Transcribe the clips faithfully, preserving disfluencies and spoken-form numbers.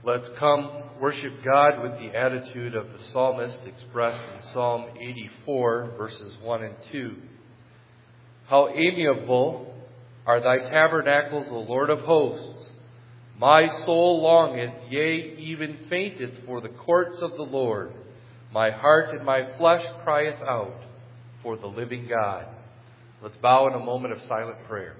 Let's come worship God with the attitude of the psalmist expressed in Psalm eighty-four, verses one and two. How amiable are thy tabernacles, O Lord of hosts! My soul longeth, yea, even fainteth for the courts of the Lord. My heart and my flesh crieth out for the living God. Let's bow in a moment of silent prayer.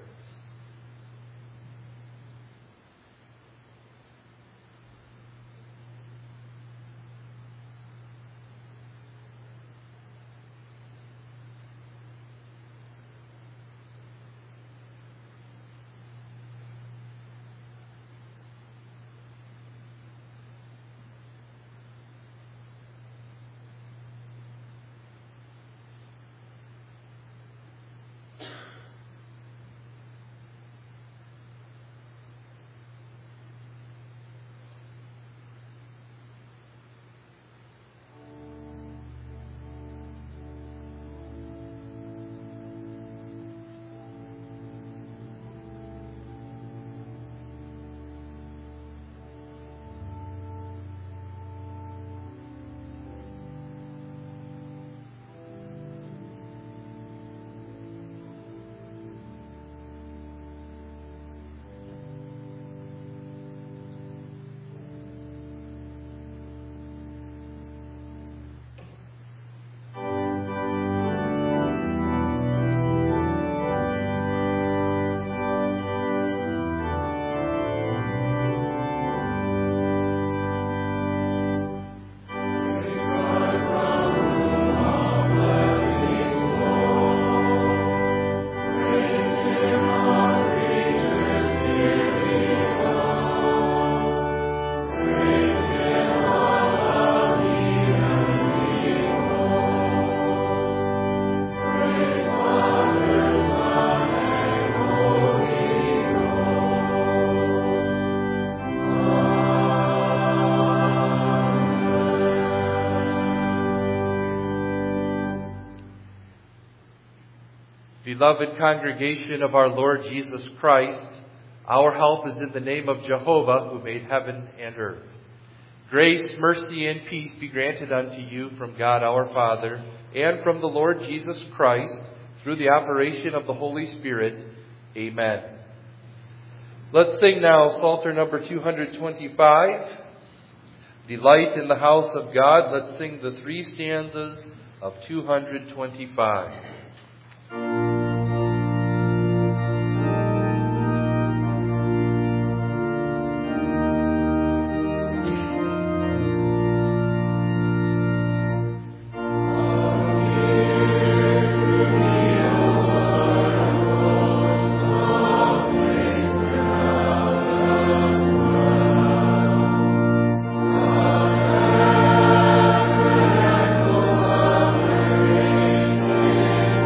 Beloved congregation of our Lord Jesus Christ, our help is in the name of Jehovah, who made heaven and earth. Grace, mercy, and peace be granted unto you from God our Father and from the Lord Jesus Christ through the operation of the Holy Spirit. Amen. Let's sing now Psalter number two hundred twenty-five. Delight in the house of God. Let's sing the three stanzas of two hundred twenty-five. Amen.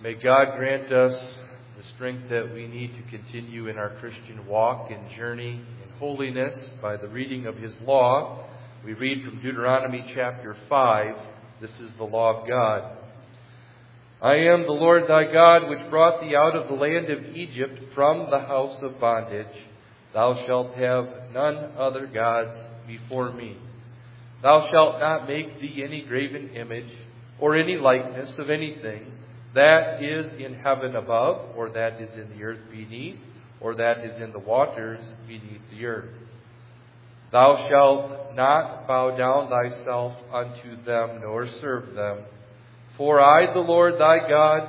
May God grant us the strength that we need to continue in our Christian walk and journey in holiness by the reading of His law. We read from Deuteronomy chapter five. This is the law of God. I am the Lord thy God, which brought thee out of the land of Egypt from the house of bondage. Thou shalt have none other gods before me. Thou shalt not make thee any graven image, or any likeness of anything that is in heaven above, or that is in the earth beneath, or that is in the waters beneath the earth. Thou shalt not bow down thyself unto them, nor serve them. For I, the Lord thy God,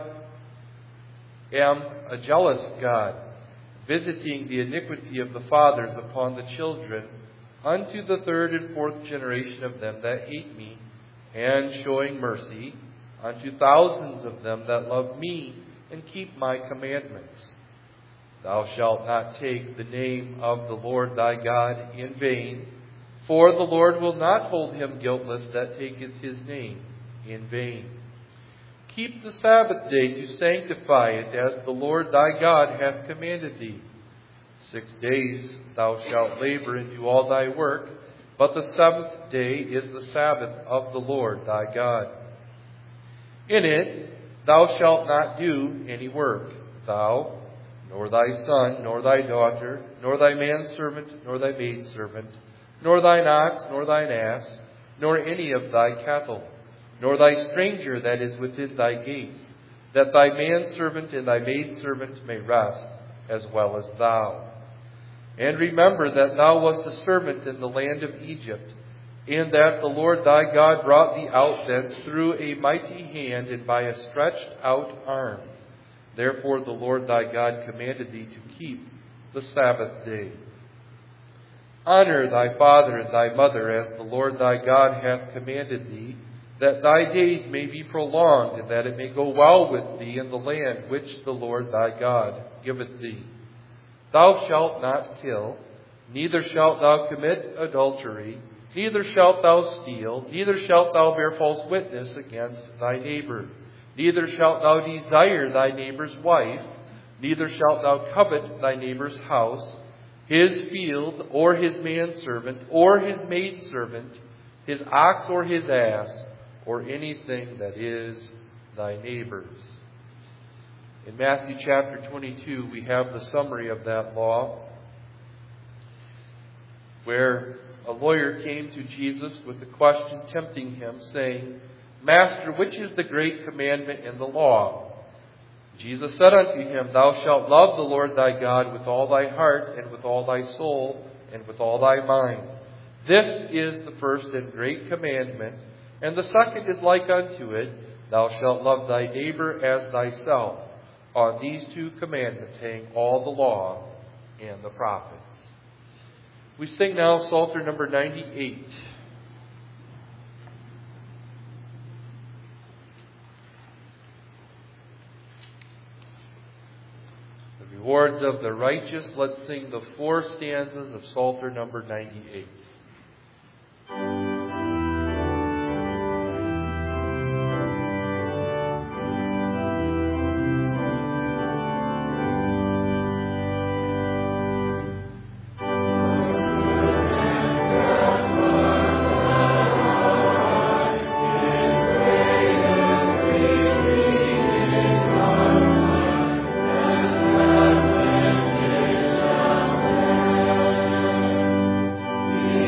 am a jealous God, visiting the iniquity of the fathers upon the children, unto the third and fourth generation of them that hate me, and showing mercy unto thousands of them that love me and keep my commandments. Thou shalt not take the name of the Lord thy God in vain, for the Lord will not hold him guiltless that taketh his name in vain. Keep the Sabbath day to sanctify it, as the Lord thy God hath commanded thee. Six days thou shalt labor and do all thy work, but the seventh day is the Sabbath of the Lord thy God. In it thou shalt not do any work, thou, nor thy son, nor thy daughter, nor thy manservant, nor thy maidservant, nor thine ox, nor thine ass, nor any of thy cattle, nor thy stranger that is within thy gates, that thy manservant and thy maidservant may rest, as well as thou. And remember that thou wast a servant in the land of Egypt, and that the Lord thy God brought thee out thence through a mighty hand and by a stretched out arm. Therefore the Lord thy God commanded thee to keep the Sabbath day. Honor thy father and thy mother, as the Lord thy God hath commanded thee, that thy days may be prolonged, and that it may go well with thee in the land which the Lord thy God giveth thee. Thou shalt not kill, neither shalt thou commit adultery, neither shalt thou steal, neither shalt thou bear false witness against thy neighbor, neither shalt thou desire thy neighbor's wife, neither shalt thou covet thy neighbor's house, his field, or his manservant, or his maidservant, his ox or his ass, or anything that is thy neighbor's. In Matthew chapter twenty-two, we have the summary of that law, where a lawyer came to Jesus with a question tempting him, saying, Master, which is the great commandment in the law? Jesus said unto him, Thou shalt love the Lord thy God with all thy heart, and with all thy soul, and with all thy mind. This is the first and great commandment. And the second is like unto it, Thou shalt love thy neighbor as thyself. On these two commandments hang all the law and the prophets. We sing now Psalter number ninety-eight. The rewards of the righteous. Let's sing the four stanzas of Psalter number ninety-eight. Yeah.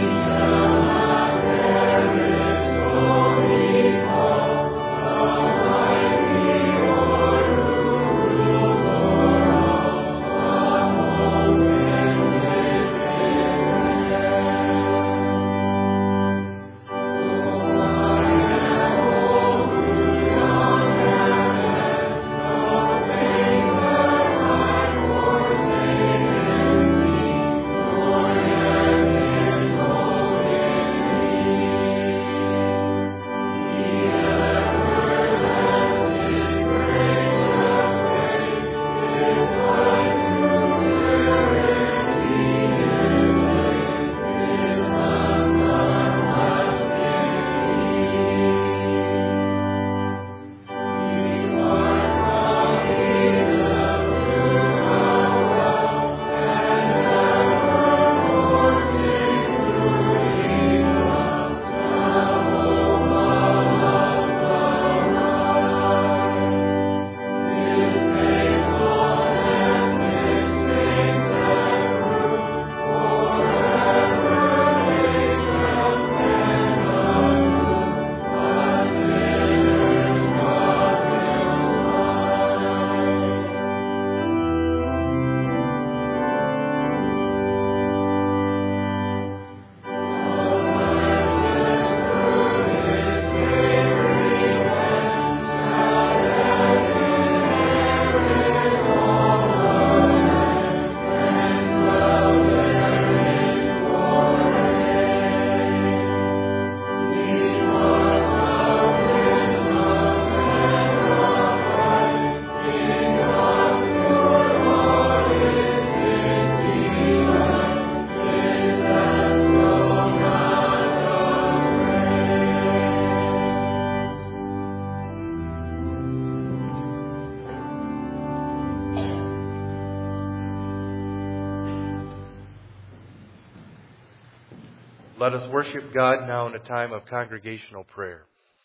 Let us worship God now in a time of congregational prayer.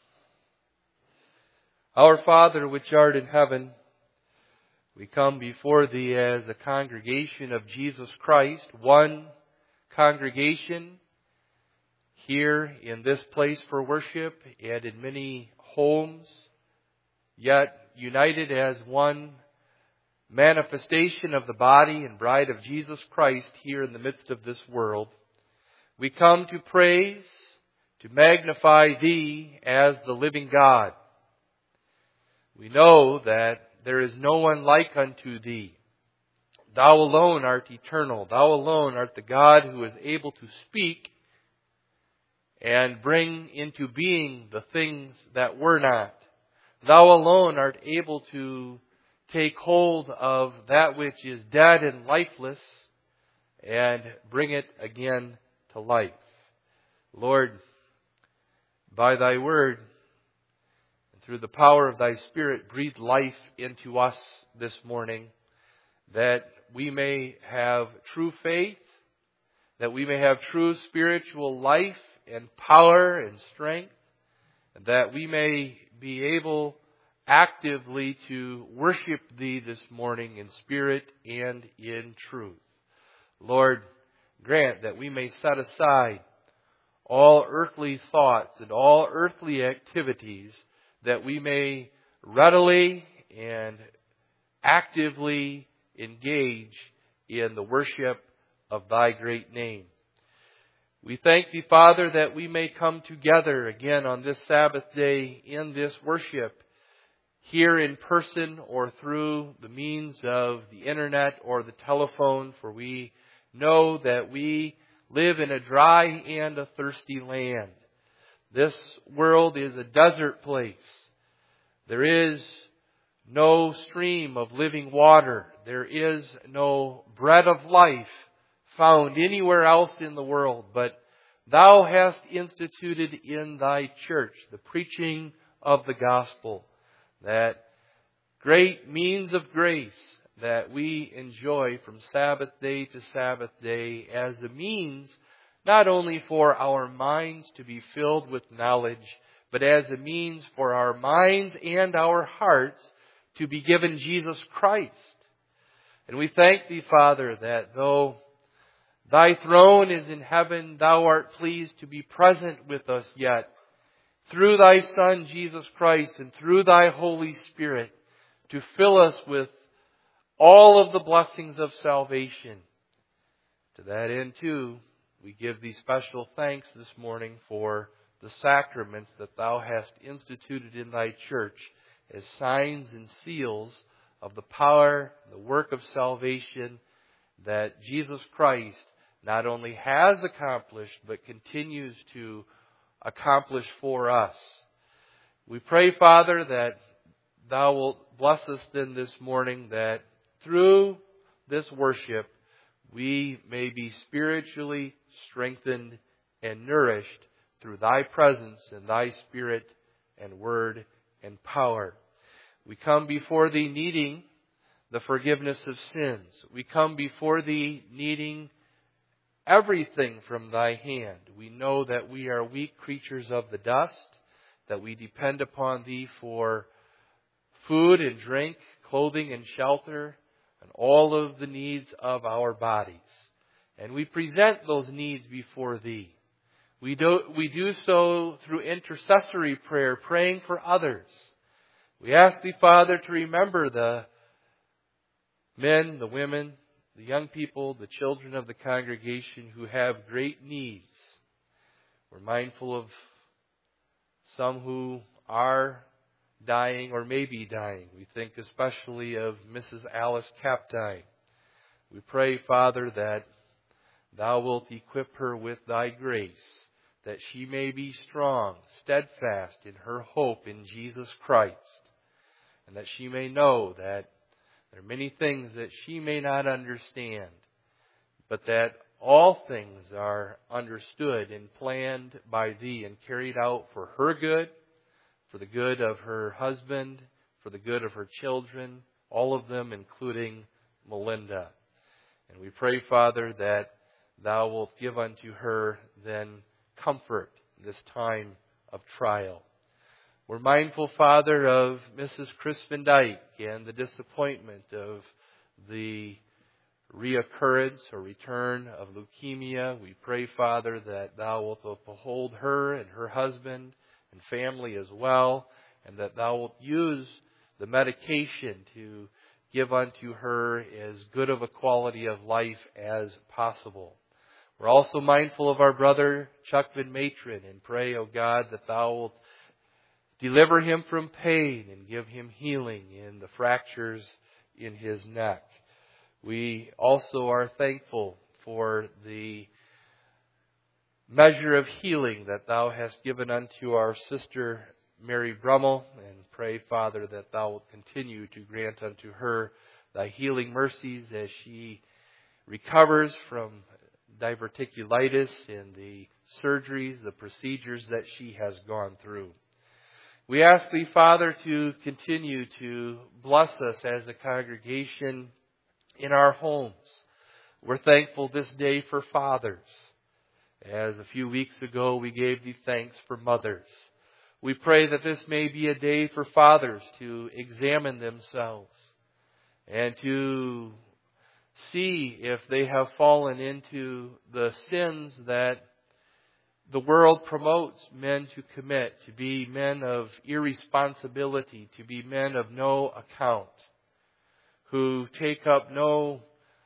Our Father, which art in heaven, we come before Thee as a congregation of Jesus Christ, one congregation here in this place for worship and in many homes, yet united as one manifestation of the body and bride of Jesus Christ here in the midst of this world. We come to praise, to magnify Thee as the living God. We know that there is no one like unto Thee. Thou alone art eternal. Thou alone art the God who is able to speak and bring into being the things that were not. Thou alone art able to take hold of that which is dead and lifeless and bring it again to life. Lord, by Thy word and through the power of Thy Spirit, breathe life into us this morning, that we may have true faith, that we may have true spiritual life and power and strength, and that we may be able actively to worship Thee this morning in spirit and in truth. Lord, grant that we may set aside all earthly thoughts and all earthly activities, that we may readily and actively engage in the worship of Thy great name. We thank Thee, Father, that we may come together again on this Sabbath day in this worship, here in person or through the means of the internet or the telephone, for we know that we live in a dry and a thirsty land. This world is a desert place. There is no stream of living water. There is no bread of life found anywhere else in the world. But Thou hast instituted in Thy church the preaching of the gospel, that great means of grace that we enjoy from Sabbath day to Sabbath day as a means not only for our minds to be filled with knowledge, but as a means for our minds and our hearts to be given Jesus Christ. And we thank Thee, Father, that though Thy throne is in heaven, Thou art pleased to be present with us yet, through Thy Son, Jesus Christ, and through Thy Holy Spirit, to fill us with all of the blessings of salvation. To that end, too, we give Thee special thanks this morning for the sacraments that Thou hast instituted in Thy church as signs and seals of the power, the work of salvation that Jesus Christ not only has accomplished, but continues to accomplish for us. We pray, Father, that Thou wilt bless us then this morning, that through this worship we may be spiritually strengthened and nourished through Thy presence and Thy Spirit and Word and power. We come before Thee needing the forgiveness of sins. We come before Thee needing everything from Thy hand. We know that we are weak creatures of the dust, that we depend upon Thee for food and drink, clothing and shelter, and all of the needs of our bodies. And we present those needs before Thee. We do, we do so through intercessory prayer, praying for others. We ask Thee, Father, to remember the men, the women, the young people, the children of the congregation who have great needs. We're mindful of some who are dying or may be dying. We think especially of Missus Alice Capdine. We pray, Father, that Thou wilt equip her with Thy grace, that she may be strong, steadfast in her hope in Jesus Christ, and that she may know that there are many things that she may not understand, but that all things are understood and planned by Thee and carried out for her good, for the good of her husband, for the good of her children, all of them including Melinda. And we pray, Father, that thou wilt give unto her then comfort in this time of trial. We're mindful, Father, of Missus Crispin Dyke and the disappointment of the reoccurrence or return of leukemia. We pray, Father, that thou wilt behold her and her husband and family as well, and that thou wilt use the medication to give unto her as good of a quality of life as possible. We're also mindful of our brother Chuck Van Matron and pray, O God, that thou wilt deliver him from pain and give him healing in the fractures in his neck. We also are thankful for the measure of healing that thou hast given unto our sister Mary Brummel, and pray, Father, that thou wilt continue to grant unto her thy healing mercies as she recovers from diverticulitis and the surgeries, the procedures that she has gone through. We ask thee, Father, to continue to bless us as a congregation in our homes. We're thankful this day for fathers. As a few weeks ago we gave thee thanks for mothers. We pray that this may be a day for fathers to examine themselves and to see if they have fallen into the sins that the world promotes men to commit, to be men of irresponsibility, to be men of no account, who take up no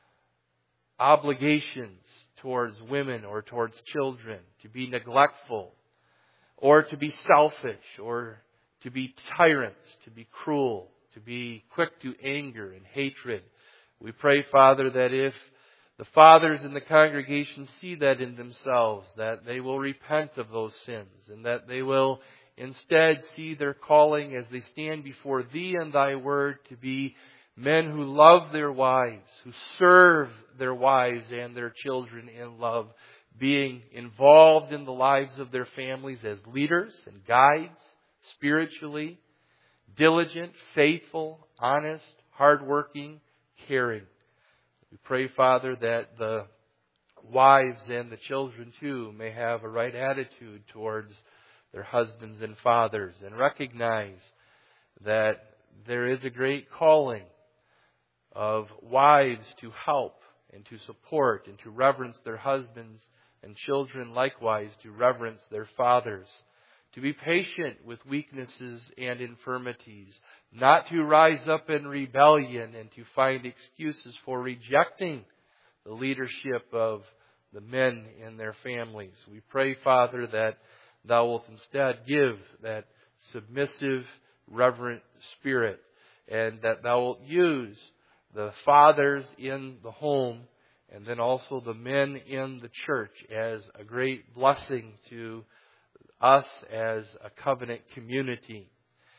obligations towards women or towards children, to be neglectful, or to be selfish, or to be tyrants, to be cruel, to be quick to anger and hatred. We pray, Father, that if the fathers in the congregation see that in themselves, that they will repent of those sins, and that they will instead see their calling as they stand before Thee and Thy Word to be men who love their wives, who serve their wives and their children in love, being involved in the lives of their families as leaders and guides, spiritually, diligent, faithful, honest, hardworking, caring. We pray, Father, that the wives and the children too may have a right attitude towards their husbands and fathers, and recognize that there is a great calling of wives to help and to support and to reverence their husbands, and children likewise to reverence their fathers, to be patient with weaknesses and infirmities, not to rise up in rebellion and to find excuses for rejecting the leadership of the men in their families. We pray, Father, that Thou wilt instead give that submissive, reverent spirit, and that Thou wilt use the fathers in the home and then also the men in the church as a great blessing to us as a covenant community.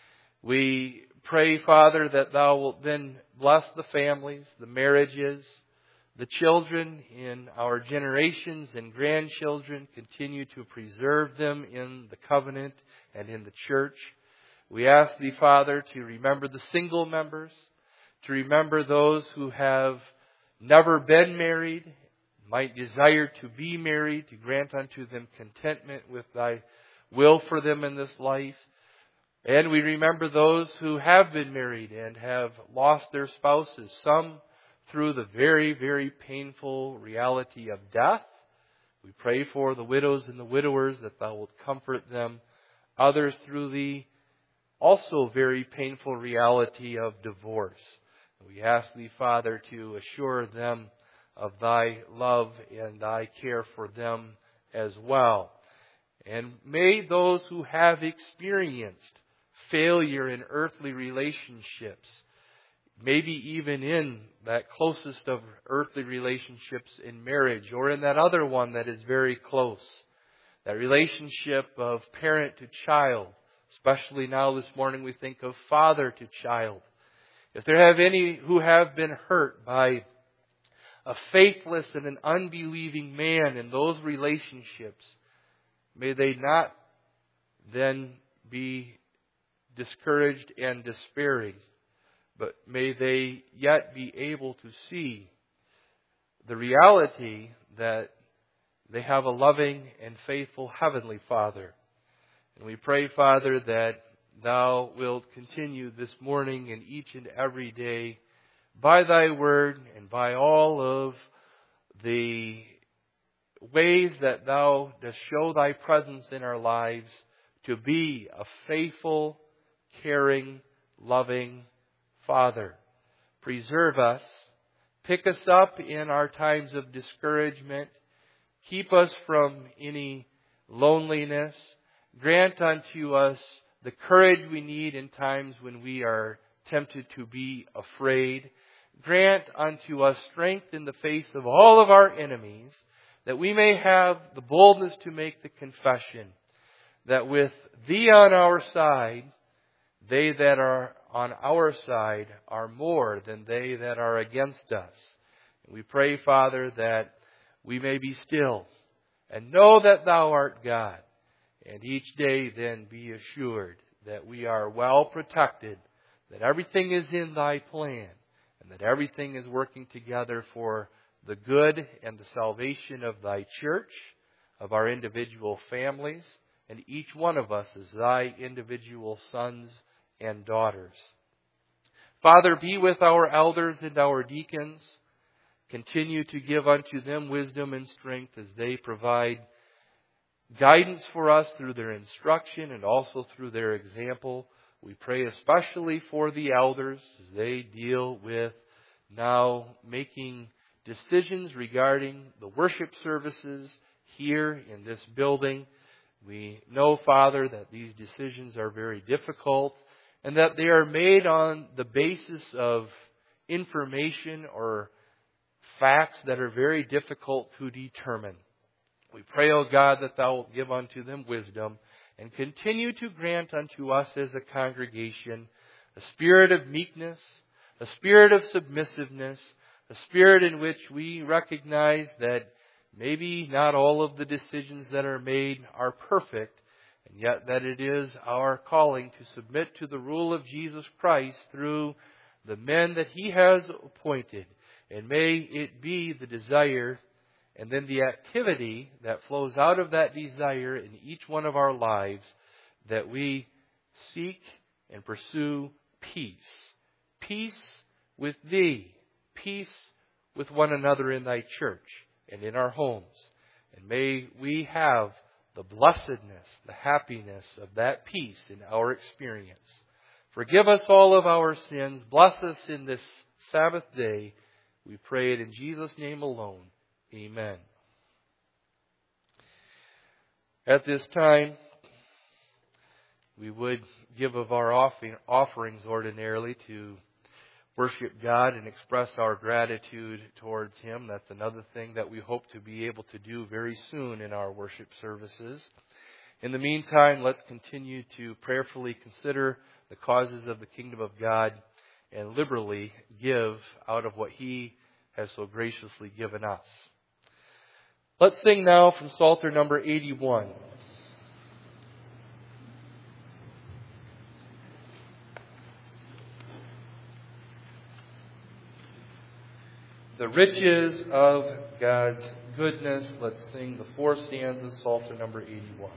We pray, Father, that Thou wilt then bless the families, the marriages, the children in our generations and grandchildren. Continue to preserve them in the covenant and in the church. We ask Thee, Father, to remember the single members, to remember those who have never been married, might desire to be married, to grant unto them contentment with Thy will for them in this life. And we remember those who have been married and have lost their spouses, some through the very, very painful reality of death. We pray for the widows and the widowers that Thou wilt comfort them. Others through the also very painful reality of divorce. We ask Thee, Father, to assure them of Thy love and Thy care for them as well. And may those who have experienced failure in earthly relationships, maybe even in that closest of earthly relationships in marriage, or in that other one that is very close, that relationship of parent to child, especially now this morning we think of father to child. If there have any who have been hurt by a faithless and an unbelieving man in those relationships, may they not then be discouraged and despairing, but may they yet be able to see the reality that They have a loving and faithful Heavenly Father. And we pray, Father, that Thou wilt continue this morning and each and every day by Thy Word and by all of the ways that Thou dost show Thy presence in our lives to be a faithful, caring, loving Father. Preserve us. Pick us up in our times of discouragement. Keep us from any loneliness. Grant unto us the courage we need in times when we are tempted to be afraid. Grant unto us strength in the face of all of our enemies, that we may have the boldness to make the confession that with Thee on our side, they that are on our side are more than they that are against us. And we pray, Father, that we may be still and know that Thou art God. And each day then be assured that we are well protected, that everything is in Thy plan, and that everything is working together for the good and the salvation of Thy church, of our individual families, and each one of us as Thy individual sons and daughters. Father, be with our elders and our deacons. Continue to give unto them wisdom and strength as they provide guidance for us through their instruction and also through their example. We pray especially for the elders as they deal with now making decisions regarding the worship services here in this building. We know, Father, that these decisions are very difficult and that they are made on the basis of information or facts that are very difficult to determine. We pray, O God, that Thou wilt give unto them wisdom and continue to grant unto us as a congregation a spirit of meekness, a spirit of submissiveness, a spirit in which we recognize that maybe not all of the decisions that are made are perfect, and yet that it is our calling to submit to the rule of Jesus Christ through the men that He has appointed. And may it be the desire and then the activity that flows out of that desire in each one of our lives that we seek and pursue peace. Peace with Thee. Peace with one another in Thy church and in our homes. And may we have the blessedness, the happiness of that peace in our experience. Forgive us all of our sins. Bless us in this Sabbath day. We pray it in Jesus' name alone. Amen. At this time, we would give of our offerings ordinarily to worship God and express our gratitude towards Him. That's another thing that we hope to be able to do very soon in our worship services. In the meantime, let's continue to prayerfully consider the causes of the kingdom of God and liberally give out of what He has so graciously given us. Let's sing now from Psalter number eighty-one. The riches of God's goodness. Let's sing the four stanzas, Psalter number eighty-one.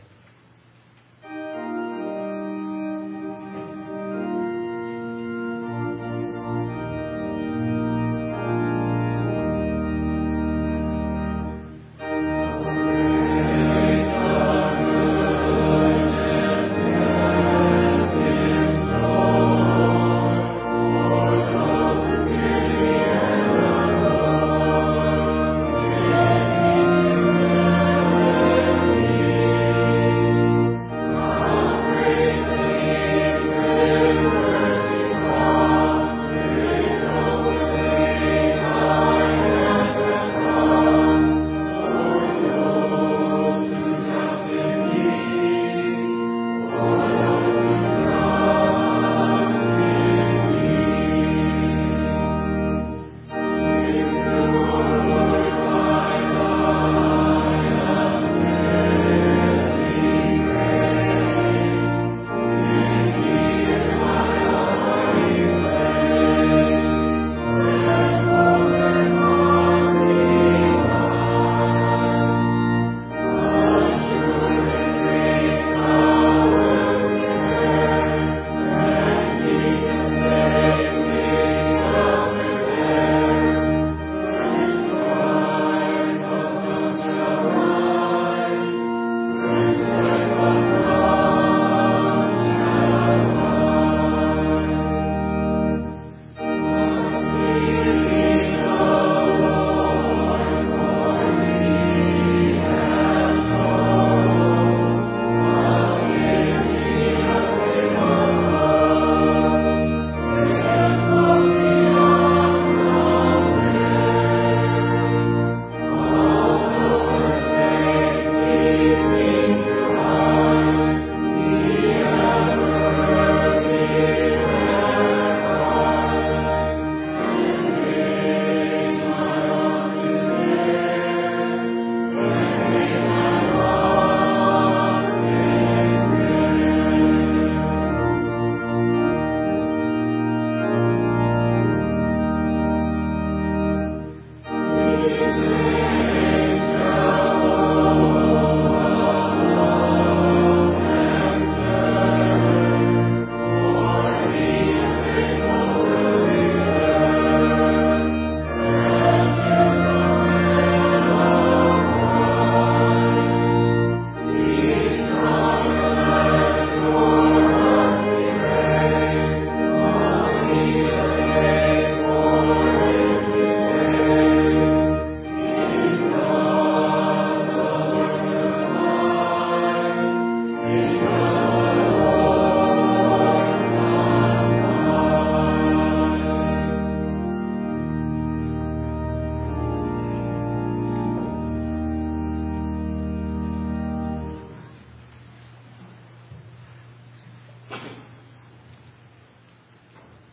Amen.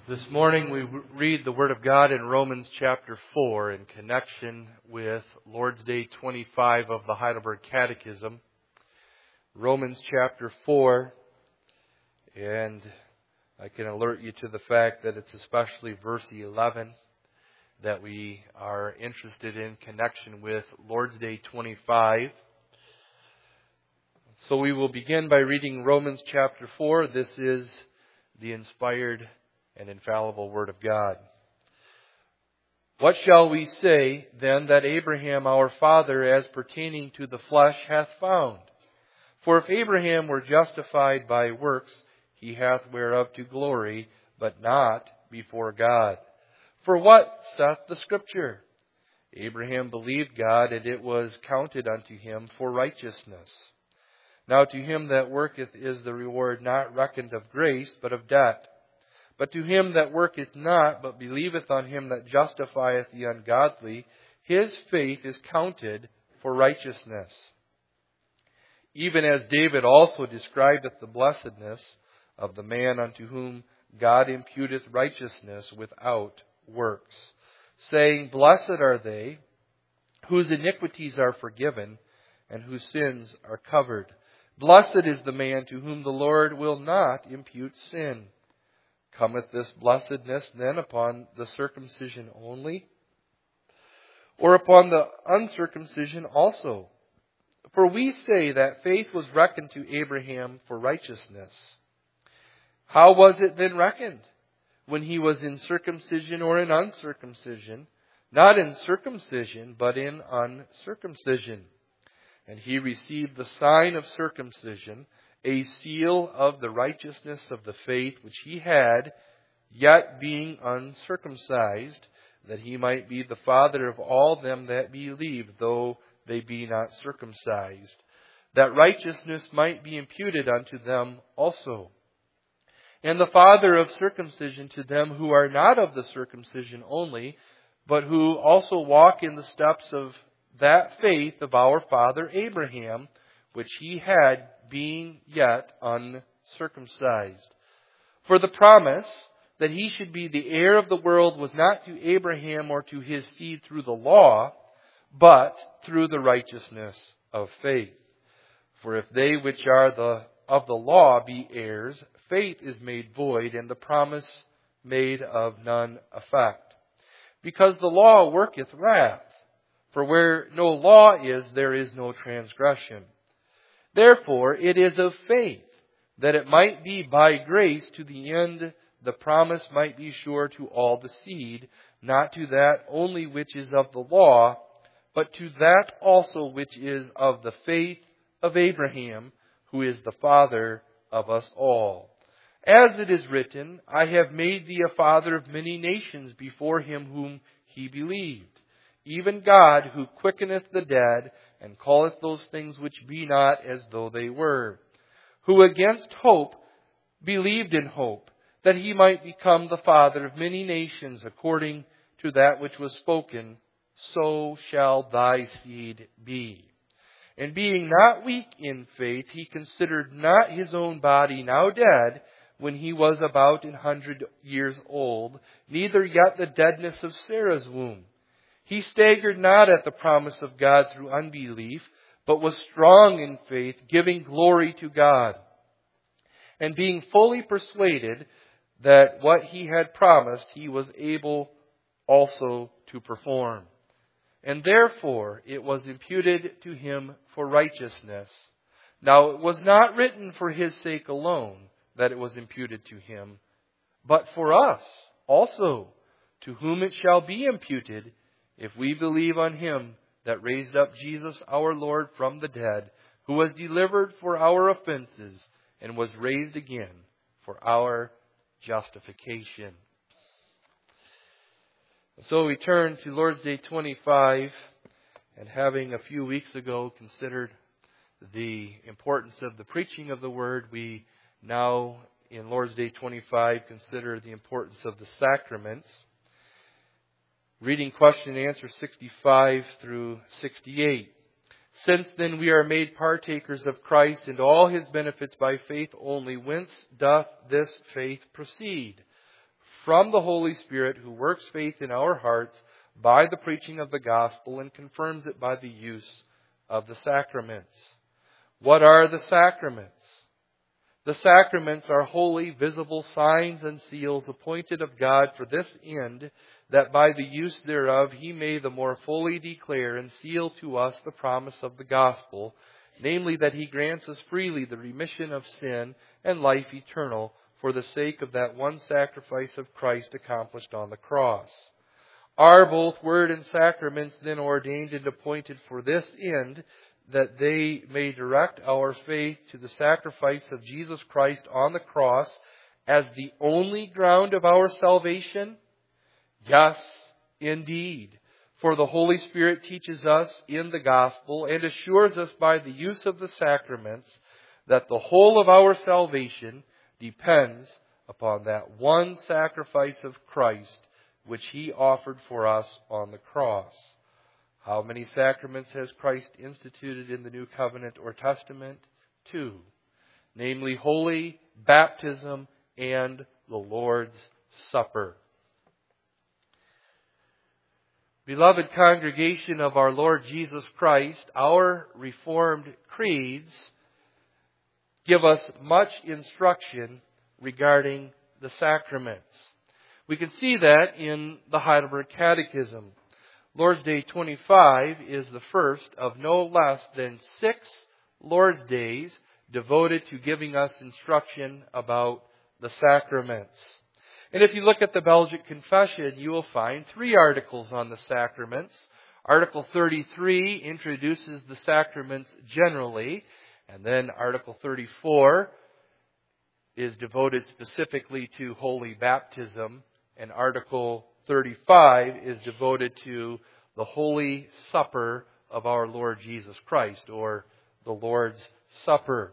This morning we read the Word of God in Romans chapter four in connection with Lord's Day twenty-five of the Heidelberg Catechism. Romans chapter four, and I can alert you to the fact that it's especially verse eleven that we are interested in connection with Lord's Day twenty-five. So we will begin by reading Romans chapter four. This is the inspired and infallible Word of God. What shall we say then that Abraham our father as pertaining to the flesh hath found? For if Abraham were justified by works, he hath whereof to glory, but not before God. For what saith the Scripture? Abraham believed God, and it was counted unto him for righteousness. Now to him that worketh is the reward not reckoned of grace, but of debt. But to him that worketh not, but believeth on him that justifieth the ungodly, his faith is counted for righteousness. Even as David also describeth the blessedness of the man unto whom God imputeth righteousness without works, saying, Blessed are they whose iniquities are forgiven, and whose sins are covered. Blessed is the man to whom the Lord will not impute sin. Cometh this blessedness then upon the circumcision only, or upon the uncircumcision also? For we say that faith was reckoned to Abraham for righteousness. How was it then reckoned? When he was in circumcision or in uncircumcision? Not in circumcision, but in uncircumcision. And he received the sign of circumcision, a seal of the righteousness of the faith which he had, yet being uncircumcised, that he might be the father of all them that believe, though they be not circumcised, that righteousness might be imputed unto them also. And the father of circumcision to them who are not of the circumcision only, but who also walk in the steps of that faith of our father Abraham, which he had, being yet uncircumcised. For the promise that he should be the heir of the world was not to Abraham or to his seed through the law, but through the righteousness of faith. For if they which are the of the law be heirs, faith is made void, and the promise made of none effect. Because the law worketh wrath, for where no law is, there is no transgression. Therefore, it is of faith, that it might be by grace to the end the promise might be sure to all the seed, not to that only which is of the law, but to that also which is of the faith of Abraham, who is the father of us all. As it is written, I have made thee a father of many nations before him whom he believed, even God who quickeneth the dead, and calleth those things which be not as though they were, who against hope believed in hope, that he might become the father of many nations, according to that which was spoken, so shall thy seed be. And being not weak in faith, he considered not his own body now dead, when he was about an hundred years old, neither yet the deadness of Sarah's womb. He staggered not at the promise of God through unbelief, but was strong in faith, giving glory to God, and being fully persuaded that what he had promised he was able also to perform. And therefore it was imputed to him for righteousness. Now it was not written for his sake alone that it was imputed to him, but for us also, to whom it shall be imputed, if we believe on him that raised up Jesus our Lord from the dead, who was delivered for our offenses and was raised again for our justification. So we turn to Lord's Day twenty-five, and having a few weeks ago considered the importance of the preaching of the Word, we now in Lord's Day twenty-five consider the importance of the sacraments. Reading question and answer sixty-five through sixty-eight. Since then we are made partakers of Christ and all his benefits by faith only, whence doth this faith proceed? from the Holy Spirit who works faith in our hearts by the preaching of the gospel and confirms it by the use of the sacraments. What are the sacraments? The sacraments are holy, visible signs and seals appointed of God for this end, that by the use thereof He may the more fully declare and seal to us the promise of the gospel, namely that He grants us freely the remission of sin and life eternal for the sake of that one sacrifice of Christ accomplished on the cross. Are both word and sacraments then ordained and appointed for this end, that they may direct our faith to the sacrifice of Jesus Christ on the cross as the only ground of our salvation? Yes, indeed. For the Holy Spirit teaches us in the gospel and assures us by the use of the sacraments that the whole of our salvation depends upon that one sacrifice of Christ which He offered for us on the cross. How many sacraments has Christ instituted in the New Covenant or Testament? Two. Namely, holy baptism and the Lord's Supper. Beloved congregation of our Lord Jesus Christ, our Reformed creeds give us much instruction regarding the sacraments. We can see that in the Heidelberg Catechism. Lord's Day twenty-five is the first of no less than six Lord's Days devoted to giving us instruction about the sacraments. And if you look at the Belgic Confession, you will find three articles on the sacraments. Article thirty-three introduces the sacraments generally, and then Article thirty-four is devoted specifically to holy baptism, and Article thirty-five is devoted to the Holy Supper of our Lord Jesus Christ, or the Lord's Supper.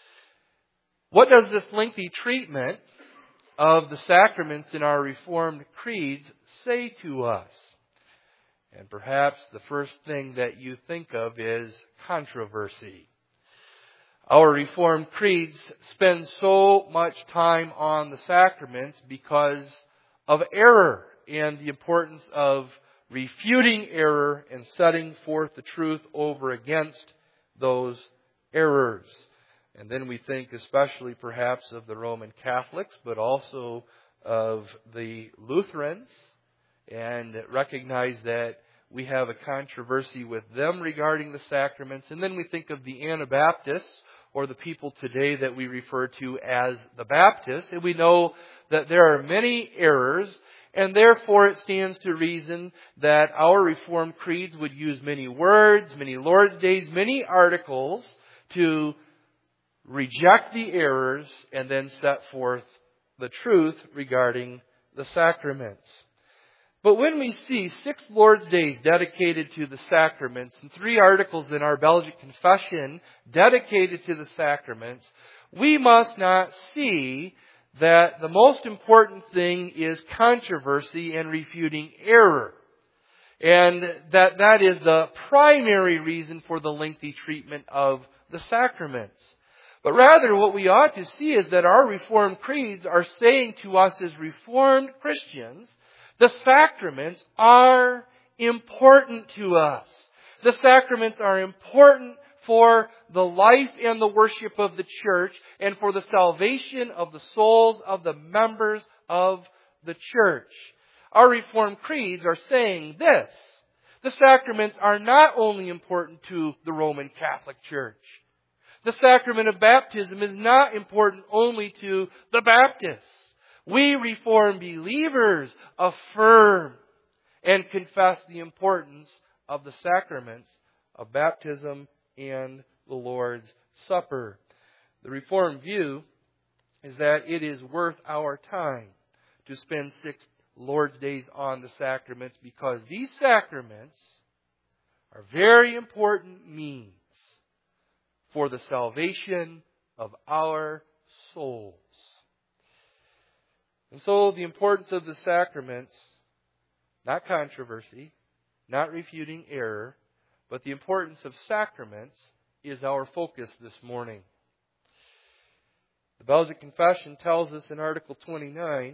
What does this lengthy treatment of the sacraments in our Reformed creeds say to us? And perhaps the first thing that you think of is controversy. Our Reformed creeds spend so much time on the sacraments because of error and the importance of refuting error and setting forth the truth over against those errors. And then we think especially perhaps of the Roman Catholics, but also of the Lutherans, and recognize that we have a controversy with them regarding the sacraments. And then we think of the Anabaptists, or the people today that we refer to as the Baptists. And we know that there are many errors, and therefore it stands to reason that our Reformed creeds would use many words, many Lord's Days, many articles to reject the errors and then set forth the truth regarding the sacraments. But when we see six Lord's Days dedicated to the sacraments and three articles in our Belgic Confession dedicated to the sacraments, we must not see that the most important thing is controversy and refuting error, and that that is the primary reason for the lengthy treatment of the sacraments. But rather, what we ought to see is that our Reformed creeds are saying to us as Reformed Christians, the sacraments are important to us. The sacraments are important for the life and the worship of the church and for the salvation of the souls of the members of the church. Our Reformed creeds are saying this: the sacraments are not only important to the Roman Catholic Church. The sacrament of baptism is not important only to the Baptists. We Reformed believers affirm and confess the importance of the sacraments of baptism and the Lord's Supper. The Reformed view is that it is worth our time to spend six Lord's Days on the sacraments, because these sacraments are very important means for the salvation of our souls. And so the importance of the sacraments, not controversy, not refuting error, but the importance of sacraments is our focus this morning. The Belgic Confession tells us in Article twenty-nine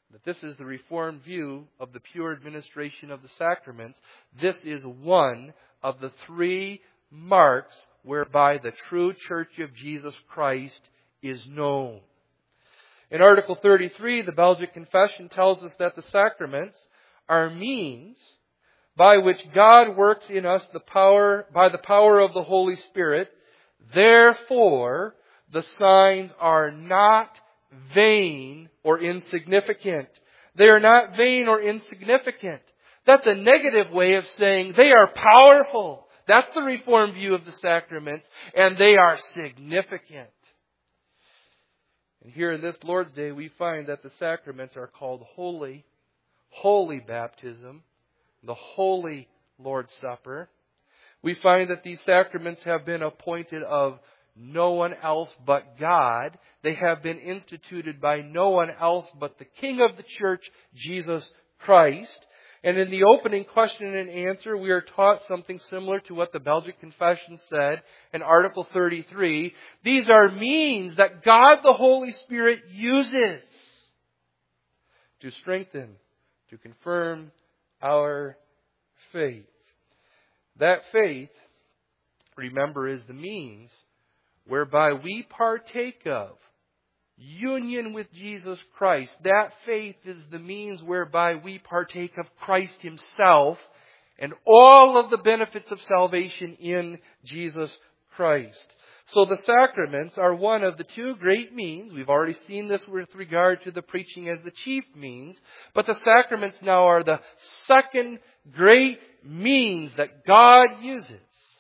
that this is the Reformed view of the pure administration of the sacraments. This is one of the three marks whereby the true Church of Jesus Christ is known. In Article thirty-three, the Belgic Confession tells us that the sacraments are means by which God works in us the power by the power of the Holy Spirit. Therefore, the signs are not vain or insignificant. They are not vain or insignificant. That's a negative way of saying they are powerful. That's the Reformed view of the sacraments, and they are significant. And here in this Lord's Day, we find that the sacraments are called holy, holy baptism, the holy Lord's Supper. We find that these sacraments have been appointed of no one else but God. They have been instituted by no one else but the King of the Church, Jesus Christ. And in the opening question and answer, we are taught something similar to what the Belgic Confession said in Article thirty-three. These are means that God the Holy Spirit uses to strengthen, to confirm our faith. That faith, remember, is the means whereby we partake of union with Jesus Christ. That faith is the means whereby we partake of Christ Himself and all of the benefits of salvation in Jesus Christ. So the sacraments are one of the two great means. We've already seen this with regard to the preaching as the chief means. But the sacraments now are the second great means that God uses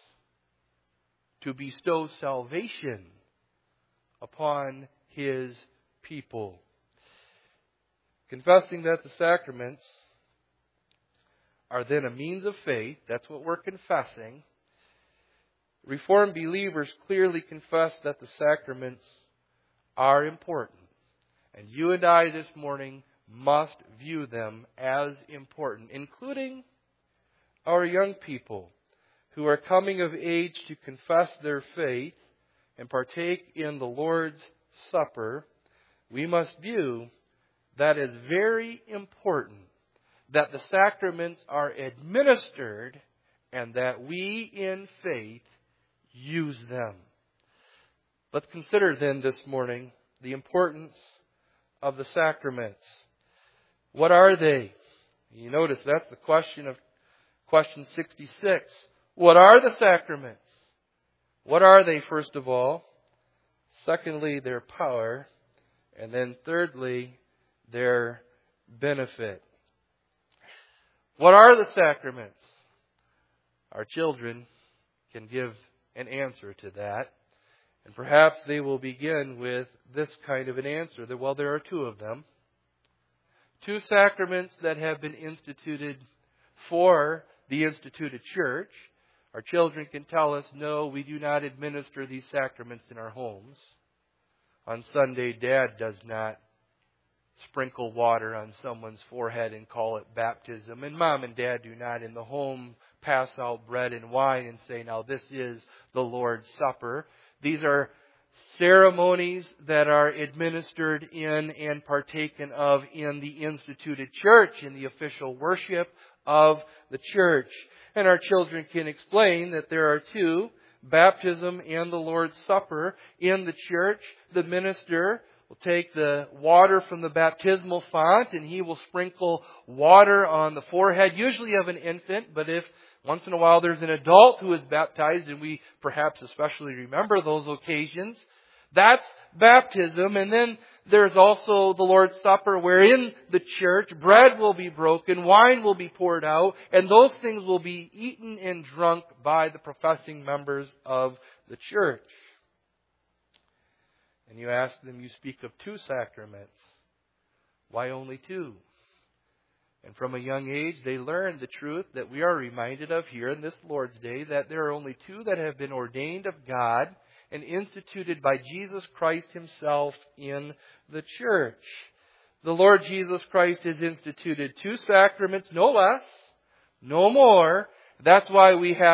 to bestow salvation upon His people. Confessing that the sacraments are then a means of faith, that's what we're confessing. Reformed believers clearly confess that the sacraments are important. And you and I this morning must view them as important, including our young people who are coming of age to confess their faith and partake in the Lord's Supper. We must view that as very important, that the sacraments are administered and that we in faith use them. Let's consider then this morning the importance of the sacraments. What are they? You notice that's the question of question sixty-six. What are the sacraments? What are they, first of all? Secondly, their power. And then thirdly, their benefit. What are the sacraments? Our children can give an answer to that. And perhaps they will begin with this kind of an answer. That, well, there are two of them. Two sacraments that have been instituted for the instituted church. Our children can tell us, no, we do not administer these sacraments in our homes. On Sunday, Dad does not sprinkle water on someone's forehead and call it baptism. And Mom and Dad do not in the home pass out bread and wine and say, now this is the Lord's Supper. These are ceremonies that are administered in and partaken of in the instituted church, in the official worship of the church. And our children can explain that there are two, baptism and the Lord's Supper in the church. The minister will take the water from the baptismal font and he will sprinkle water on the forehead, usually of an infant, but if once in a while there's an adult who is baptized, and we perhaps especially remember those occasions, that's baptism. And then there's also the Lord's Supper, where in the church bread will be broken, wine will be poured out, and those things will be eaten and drunk by the professing members of the church. And you ask them, you speak of two sacraments. Why only two? And from a young age, they learn the truth that we are reminded of here in this Lord's Day, that there are only two that have been ordained of God and instituted by Jesus Christ Himself in the church. The Lord Jesus Christ has instituted two sacraments, no less, no more. That's why we have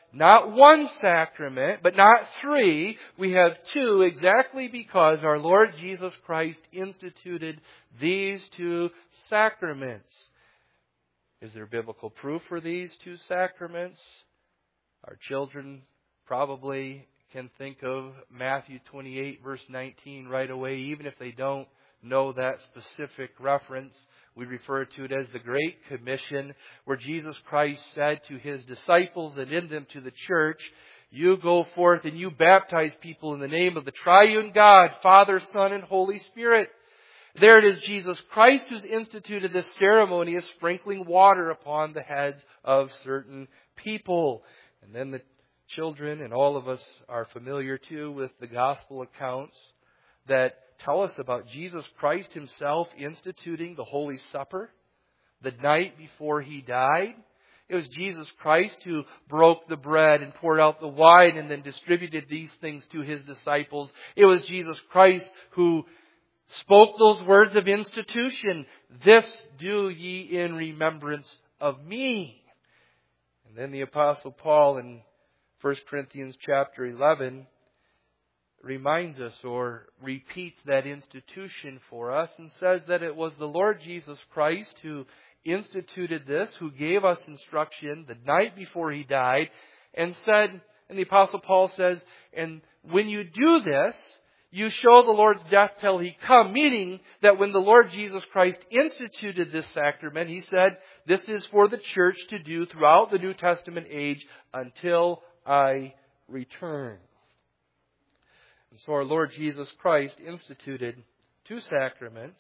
not one sacrament, but not three. We have two, exactly because our Lord Jesus Christ instituted these two sacraments. Is there biblical proof for these two sacraments? Our children probably can think of Matthew twenty-eight, verse nineteen right away, even if they don't know that specific reference. We refer to it as the Great Commission, where Jesus Christ said to His disciples and in them to the church, you go forth and you baptize people in the name of the triune God, Father, Son, and Holy Spirit. There it is Jesus Christ who's instituted this ceremony of sprinkling water upon the heads of certain people. And then the children and all of us are familiar too with the gospel accounts that tell us about Jesus Christ Himself instituting the Holy Supper the night before He died. It was Jesus Christ who broke the bread and poured out the wine and then distributed these things to His disciples. It was Jesus Christ who spoke those words of institution. This do ye in remembrance of me. And then the Apostle Paul in First Corinthians chapter eleven reminds us or repeats that institution for us and says that it was the Lord Jesus Christ who instituted this, who gave us instruction the night before He died, and said, and the Apostle Paul says, and when you do this, you show the Lord's death till He come, meaning that when the Lord Jesus Christ instituted this sacrament, He said, this is for the church to do throughout the New Testament age until I return. And so our Lord Jesus Christ instituted two sacraments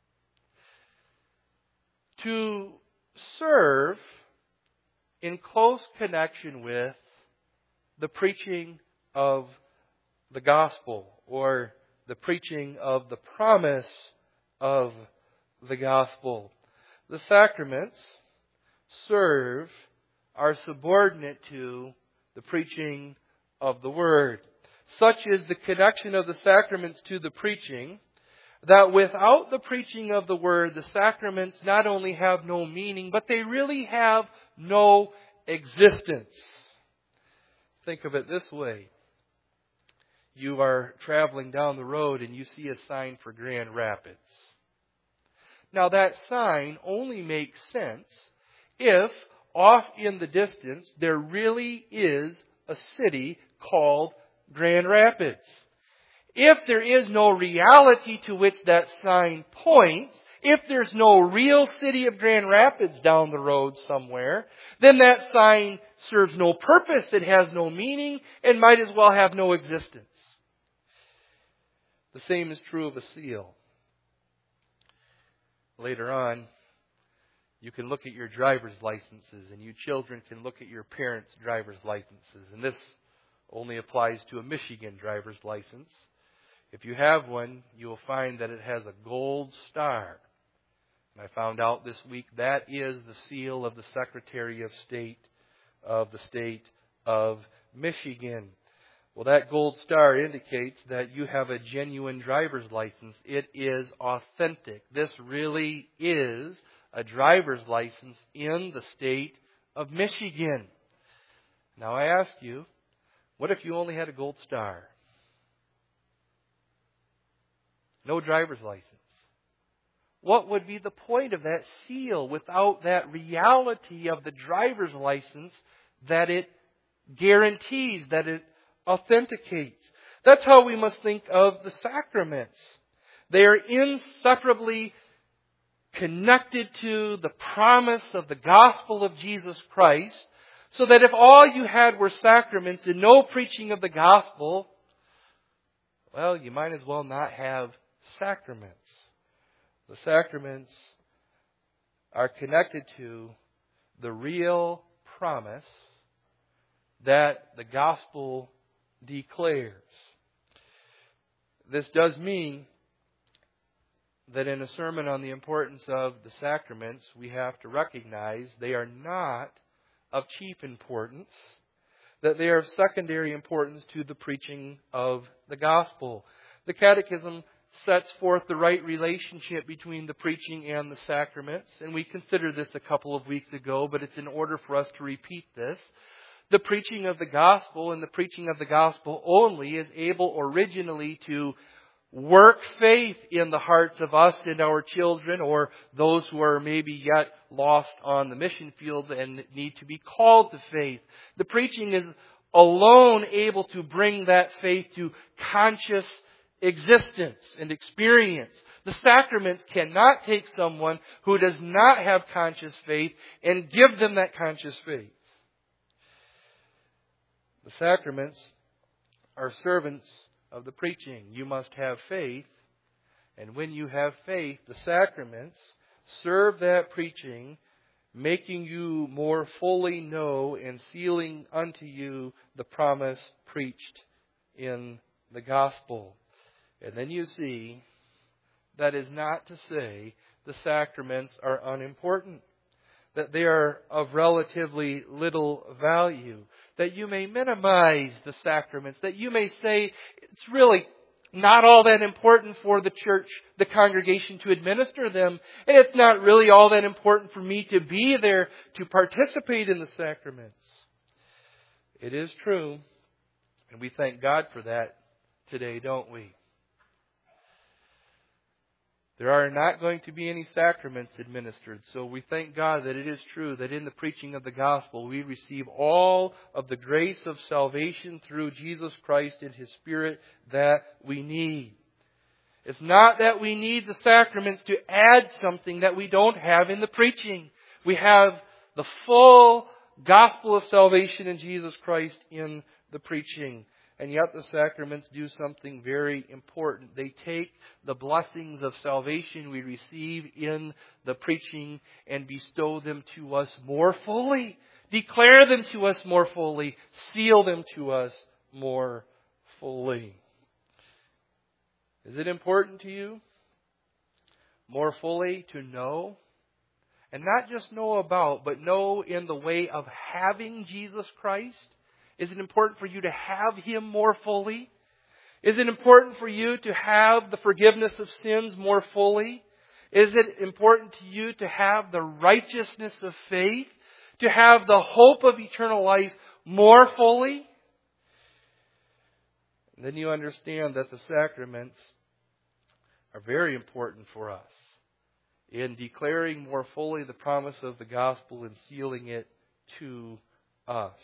to serve in close connection with the preaching of the gospel, or the preaching of the promise of the gospel. The sacraments serve, are subordinate to the preaching of the Word. Such is the connection of the sacraments to the preaching, that without the preaching of the Word, the sacraments not only have no meaning, but they really have no existence. Think of it this way. You are traveling down the road and you see a sign for Grand Rapids. Now that sign only makes sense if off in the distance there really is a city called Grand Rapids. If there is no reality to which that sign points, if there's no real city of Grand Rapids down the road somewhere, then that sign serves no purpose, it has no meaning, and might as well have no existence. The same is true of a seal. Later on, you can look at your driver's licenses, and you children can look at your parents' driver's licenses. And this only applies to a Michigan driver's license. If you have one, you will find that it has a gold star. And I found out this week that is the seal of the Secretary of State of the state of Michigan. Well, that gold star indicates that you have a genuine driver's license. It is authentic. This really is a driver's license in the state of Michigan. Now I ask you, what if you only had a gold star? No driver's license. What would be the point of that seal without that reality of the driver's license that it guarantees, that it authenticates? That's how we must think of the sacraments. They are inseparably connected to the promise of the gospel of Jesus Christ, so that if all you had were sacraments and no preaching of the gospel, well, you might as well not have sacraments. The sacraments are connected to the real promise that the gospel declares. This does mean that in a sermon on the importance of the sacraments, we have to recognize they are not of chief importance, that they are of secondary importance to the preaching of the gospel. The Catechism sets forth the right relationship between the preaching and the sacraments, and we considered this a couple of weeks ago, but it's in order for us to repeat this. The preaching of the gospel and the preaching of the gospel only is able originally to work faith in the hearts of us and our children, or those who are maybe yet lost on the mission field and need to be called to faith. The preaching is alone able to bring that faith to conscious existence and experience. The sacraments cannot take someone who does not have conscious faith and give them that conscious faith. The sacraments are servants of the preaching. You must have faith, and when you have faith, the sacraments serve that preaching, making you more fully know and sealing unto you the promise preached in the gospel. And then you see, that is not to say the sacraments are unimportant, that they are of relatively little value, that you may minimize the sacraments, that you may say it's really not all that important for the church, the congregation to administer them, and it's not really all that important for me to be there to participate in the sacraments. It is true, and we thank God for that today, don't we? There are not going to be any sacraments administered. So we thank God that it is true that in the preaching of the gospel we receive all of the grace of salvation through Jesus Christ and His Spirit that we need. It's not that we need the sacraments to add something that we don't have in the preaching. We have the full gospel of salvation in Jesus Christ in the preaching. And yet the sacraments do something very important. They take the blessings of salvation we receive in the preaching and bestow them to us more fully. Declare them to us more fully. Seal them to us more fully. Is it important to you more fully to know? And not just know about, but know in the way of having Jesus Christ? Is it important for you to have Him more fully? Is it important for you to have the forgiveness of sins more fully? Is it important to you to have the righteousness of faith? To have the hope of eternal life more fully? And then you understand that the sacraments are very important for us in declaring more fully the promise of the gospel and sealing it to us.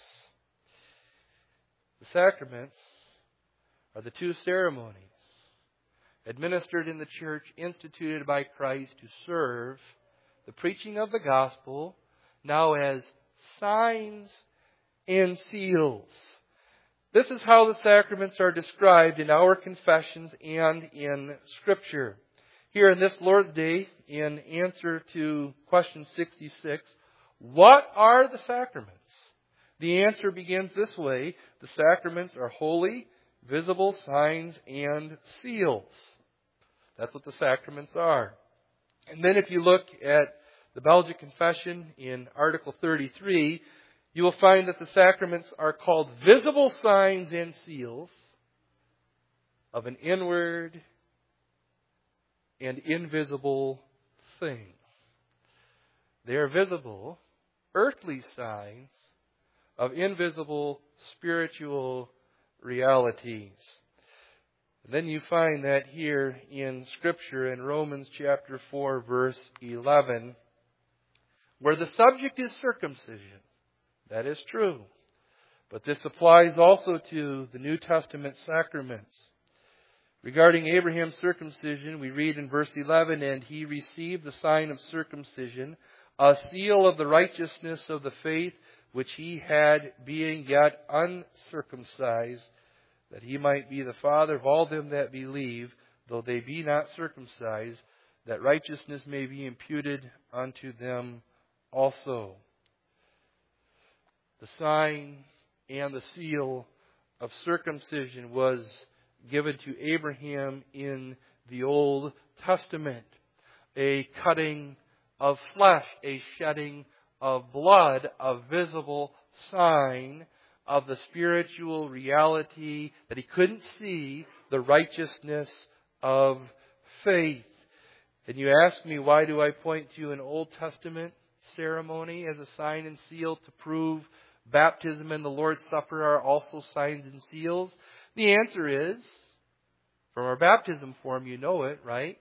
The sacraments are the two ceremonies administered in the church, instituted by Christ to serve the preaching of the gospel, now as signs and seals. This is how the sacraments are described in our confessions and in Scripture. Here in this Lord's Day, in answer to question sixty-six, what are the sacraments? The answer begins this way: the sacraments are holy, visible signs and seals. That's what the sacraments are. And then if you look at the Belgic Confession in Article thirty-three, you will find that the sacraments are called visible signs and seals of an inward and invisible thing. They are visible, earthly signs of invisible spiritual realities. And then you find that here in Scripture in Romans chapter four, verse eleven, where the subject is circumcision. That is true. But this applies also to the New Testament sacraments. Regarding Abraham's circumcision, we read in verse eleven, and he received the sign of circumcision, a seal of the righteousness of the faith which he had, being yet uncircumcised, that he might be the father of all them that believe, though they be not circumcised, that righteousness may be imputed unto them also. The sign and the seal of circumcision was given to Abraham in the Old Testament. A cutting of flesh, a shedding of blood, a visible sign of the spiritual reality that he couldn't see, the righteousness of faith. And you ask me, why do I point to an Old Testament ceremony as a sign and seal to prove baptism and the Lord's Supper are also signs and seals? The answer is, from our baptism form, you know it, right?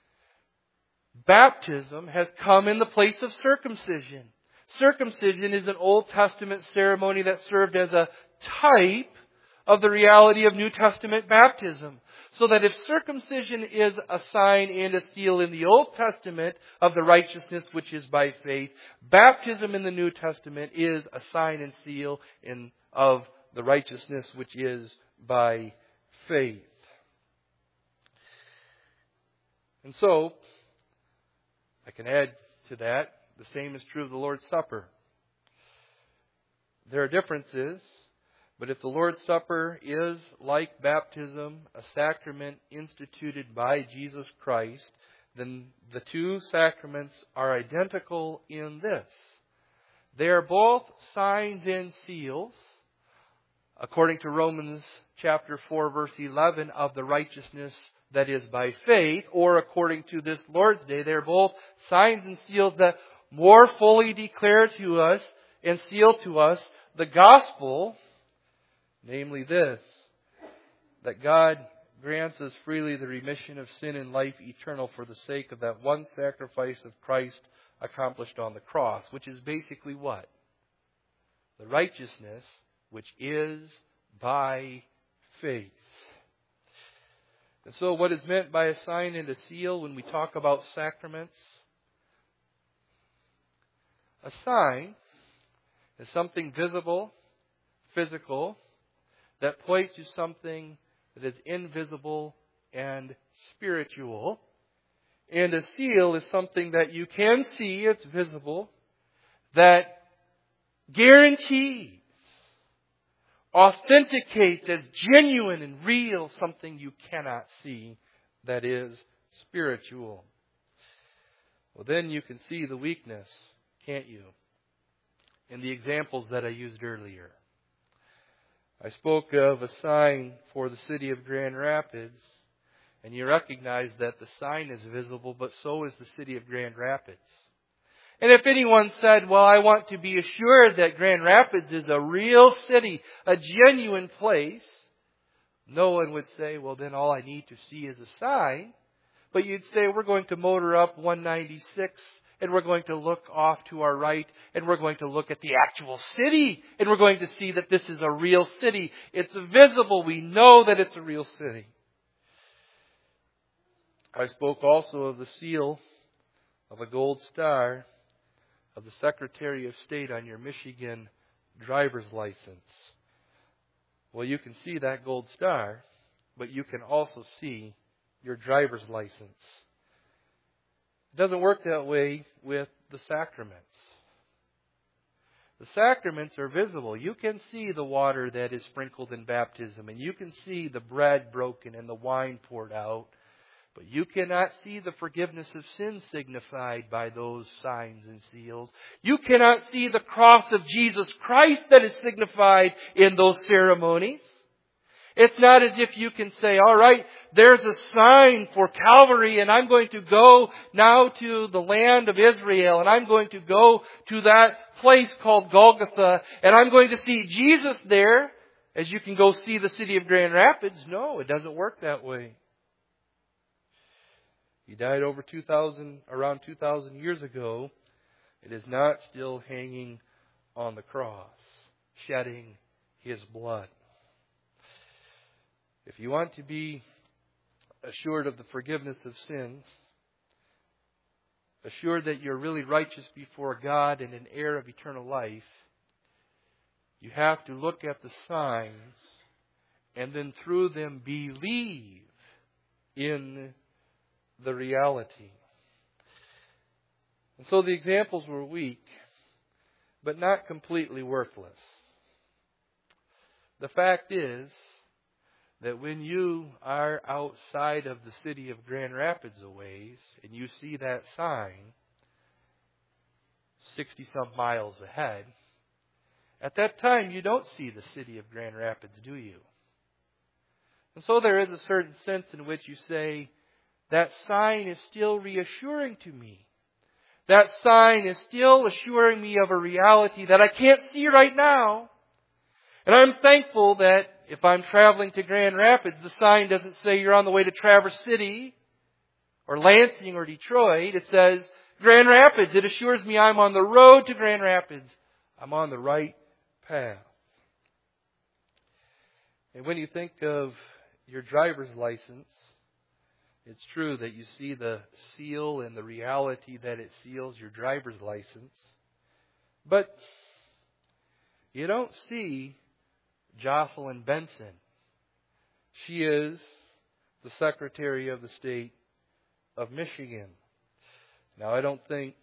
Baptism has come in the place of circumcision. Circumcision is an Old Testament ceremony that served as a type of the reality of New Testament baptism. So that if circumcision is a sign and a seal in the Old Testament of the righteousness which is by faith, baptism in the New Testament is a sign and seal in, of the righteousness which is by faith. And so, I can add to that, the same is true of the Lord's Supper. There are differences, but if the Lord's Supper is, like baptism, a sacrament instituted by Jesus Christ, then the two sacraments are identical in this. They are both signs and seals, according to Romans chapter four, verse eleven, of the righteousness that is by faith, or according to this Lord's Day, they're both signs and seals that more fully declare to us and seal to us the gospel, namely this, that God grants us freely the remission of sin and life eternal for the sake of that one sacrifice of Christ accomplished on the cross, which is basically what? The righteousness which is by faith. And so what is meant by a sign and a seal when we talk about sacraments? A sign is something visible, physical, that points to something that is invisible and spiritual. And a seal is something that you can see, it's visible, that guarantees, authenticates as genuine and real something you cannot see that is spiritual. Well, then you can see the weakness, can't you? In the examples that I used earlier. I spoke of a sign for the city of Grand Rapids, and you recognize that the sign is visible, but so is the city of Grand Rapids. And if anyone said, well, I want to be assured that Grand Rapids is a real city, a genuine place, no one would say, well, then all I need to see is a sign. But you'd say, we're going to motor up one ninety-six, and we're going to look off to our right, and we're going to look at the actual city, and we're going to see that this is a real city. It's visible. We know that it's a real city. I spoke also of the seal of a gold star of the Secretary of State on your Michigan driver's license. Well, you can see that gold star, but you can also see your driver's license. It doesn't work that way with the sacraments. The sacraments are visible. You can see the water that is sprinkled in baptism, and you can see the bread broken and the wine poured out. But you cannot see the forgiveness of sins signified by those signs and seals. You cannot see the cross of Jesus Christ that is signified in those ceremonies. It's not as if you can say, all right, there's a sign for Calvary, and I'm going to go now to the land of Israel, and I'm going to go to that place called Golgotha, and I'm going to see Jesus there, as you can go see the city of Grand Rapids. No, it doesn't work that way. He died over two thousand, around two thousand years ago. It is not still hanging on the cross, shedding His blood. If you want to be assured of the forgiveness of sins, assured that you're really righteous before God and an heir of eternal life, you have to look at the signs and then through them believe in the reality. And so the examples were weak, but not completely worthless. The fact is that when you are outside of the city of Grand Rapids a ways, and you see that sign sixty-some miles ahead, at that time you don't see the city of Grand Rapids, do you? And so there is a certain sense in which you say, that sign is still reassuring to me. That sign is still assuring me of a reality that I can't see right now. And I'm thankful that if I'm traveling to Grand Rapids, the sign doesn't say you're on the way to Traverse City or Lansing or Detroit. It says Grand Rapids. It assures me I'm on the road to Grand Rapids. I'm on the right path. And when you think of your driver's license, it's true that you see the seal and the reality that it seals your driver's license. But you don't see Jocelyn Benson. She is the Secretary of the State of Michigan. Now, I don't think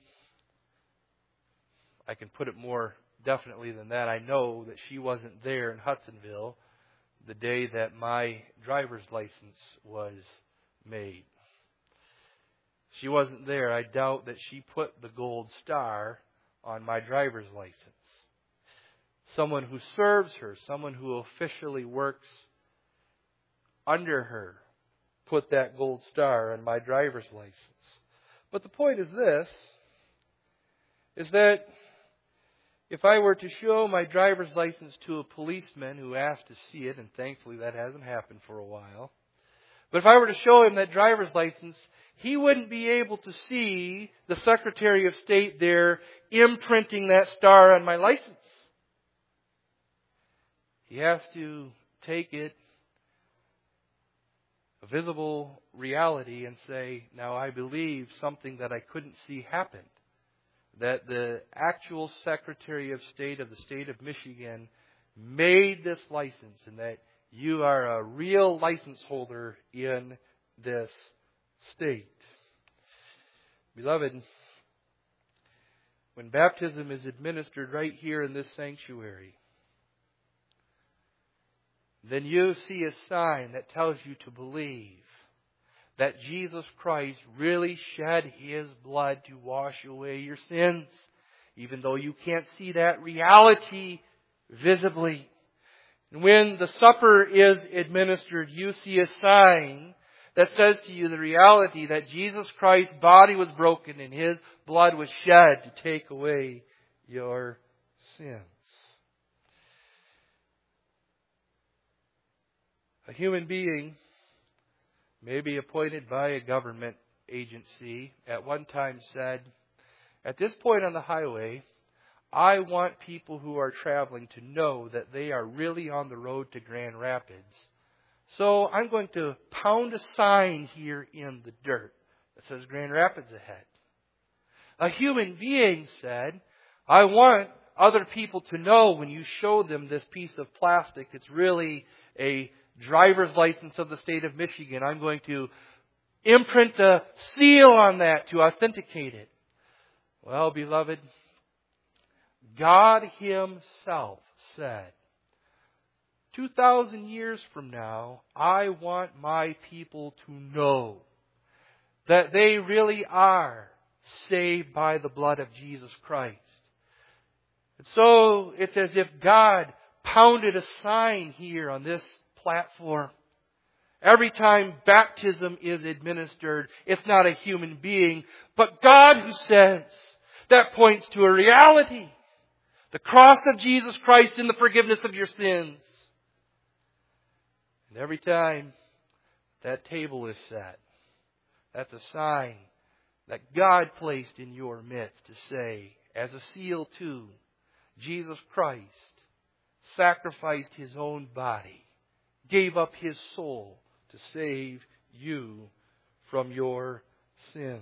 I can put it more definitely than that. I know that she wasn't there in Hudsonville the day that my driver's license was made. She wasn't there. I doubt that she put the gold star on my driver's license. Someone who serves her, someone who officially works under her, put that gold star on my driver's license. But the point is this, is that if I were to show my driver's license to a policeman who asked to see it, and thankfully that hasn't happened for a while, but if I were to show him that driver's license, he wouldn't be able to see the Secretary of State there imprinting that star on my license. He has to take it, a visible reality, and say, now I believe something that I couldn't see happened. That the actual Secretary of State of the state of Michigan made this license, and that you are a real license holder in this state. Beloved, when baptism is administered right here in this sanctuary, then you see a sign that tells you to believe that Jesus Christ really shed His blood to wash away your sins, even though you can't see that reality visibly. And when the supper is administered, you see a sign that says to you the reality that Jesus Christ's body was broken and His blood was shed to take away your sins. A human being may be appointed by a government agency at one time said, at this point on the highway, I want people who are traveling to know that they are really on the road to Grand Rapids. So I'm going to pound a sign here in the dirt that says Grand Rapids ahead. A human being said, I want other people to know when you show them this piece of plastic, it's really a driver's license of the state of Michigan. I'm going to imprint a seal on that to authenticate it. Well, beloved, God Himself said, two thousand years from now, I want my people to know that they really are saved by the blood of Jesus Christ. And so it's as if God pounded a sign here on this platform. Every time baptism is administered, it's not a human being, but God who says, that points to a reality. The cross of Jesus Christ and the forgiveness of your sins. And every time that table is set, that's a sign that God placed in your midst to say, as a seal too, Jesus Christ sacrificed His own body, gave up His soul to save you from your sins.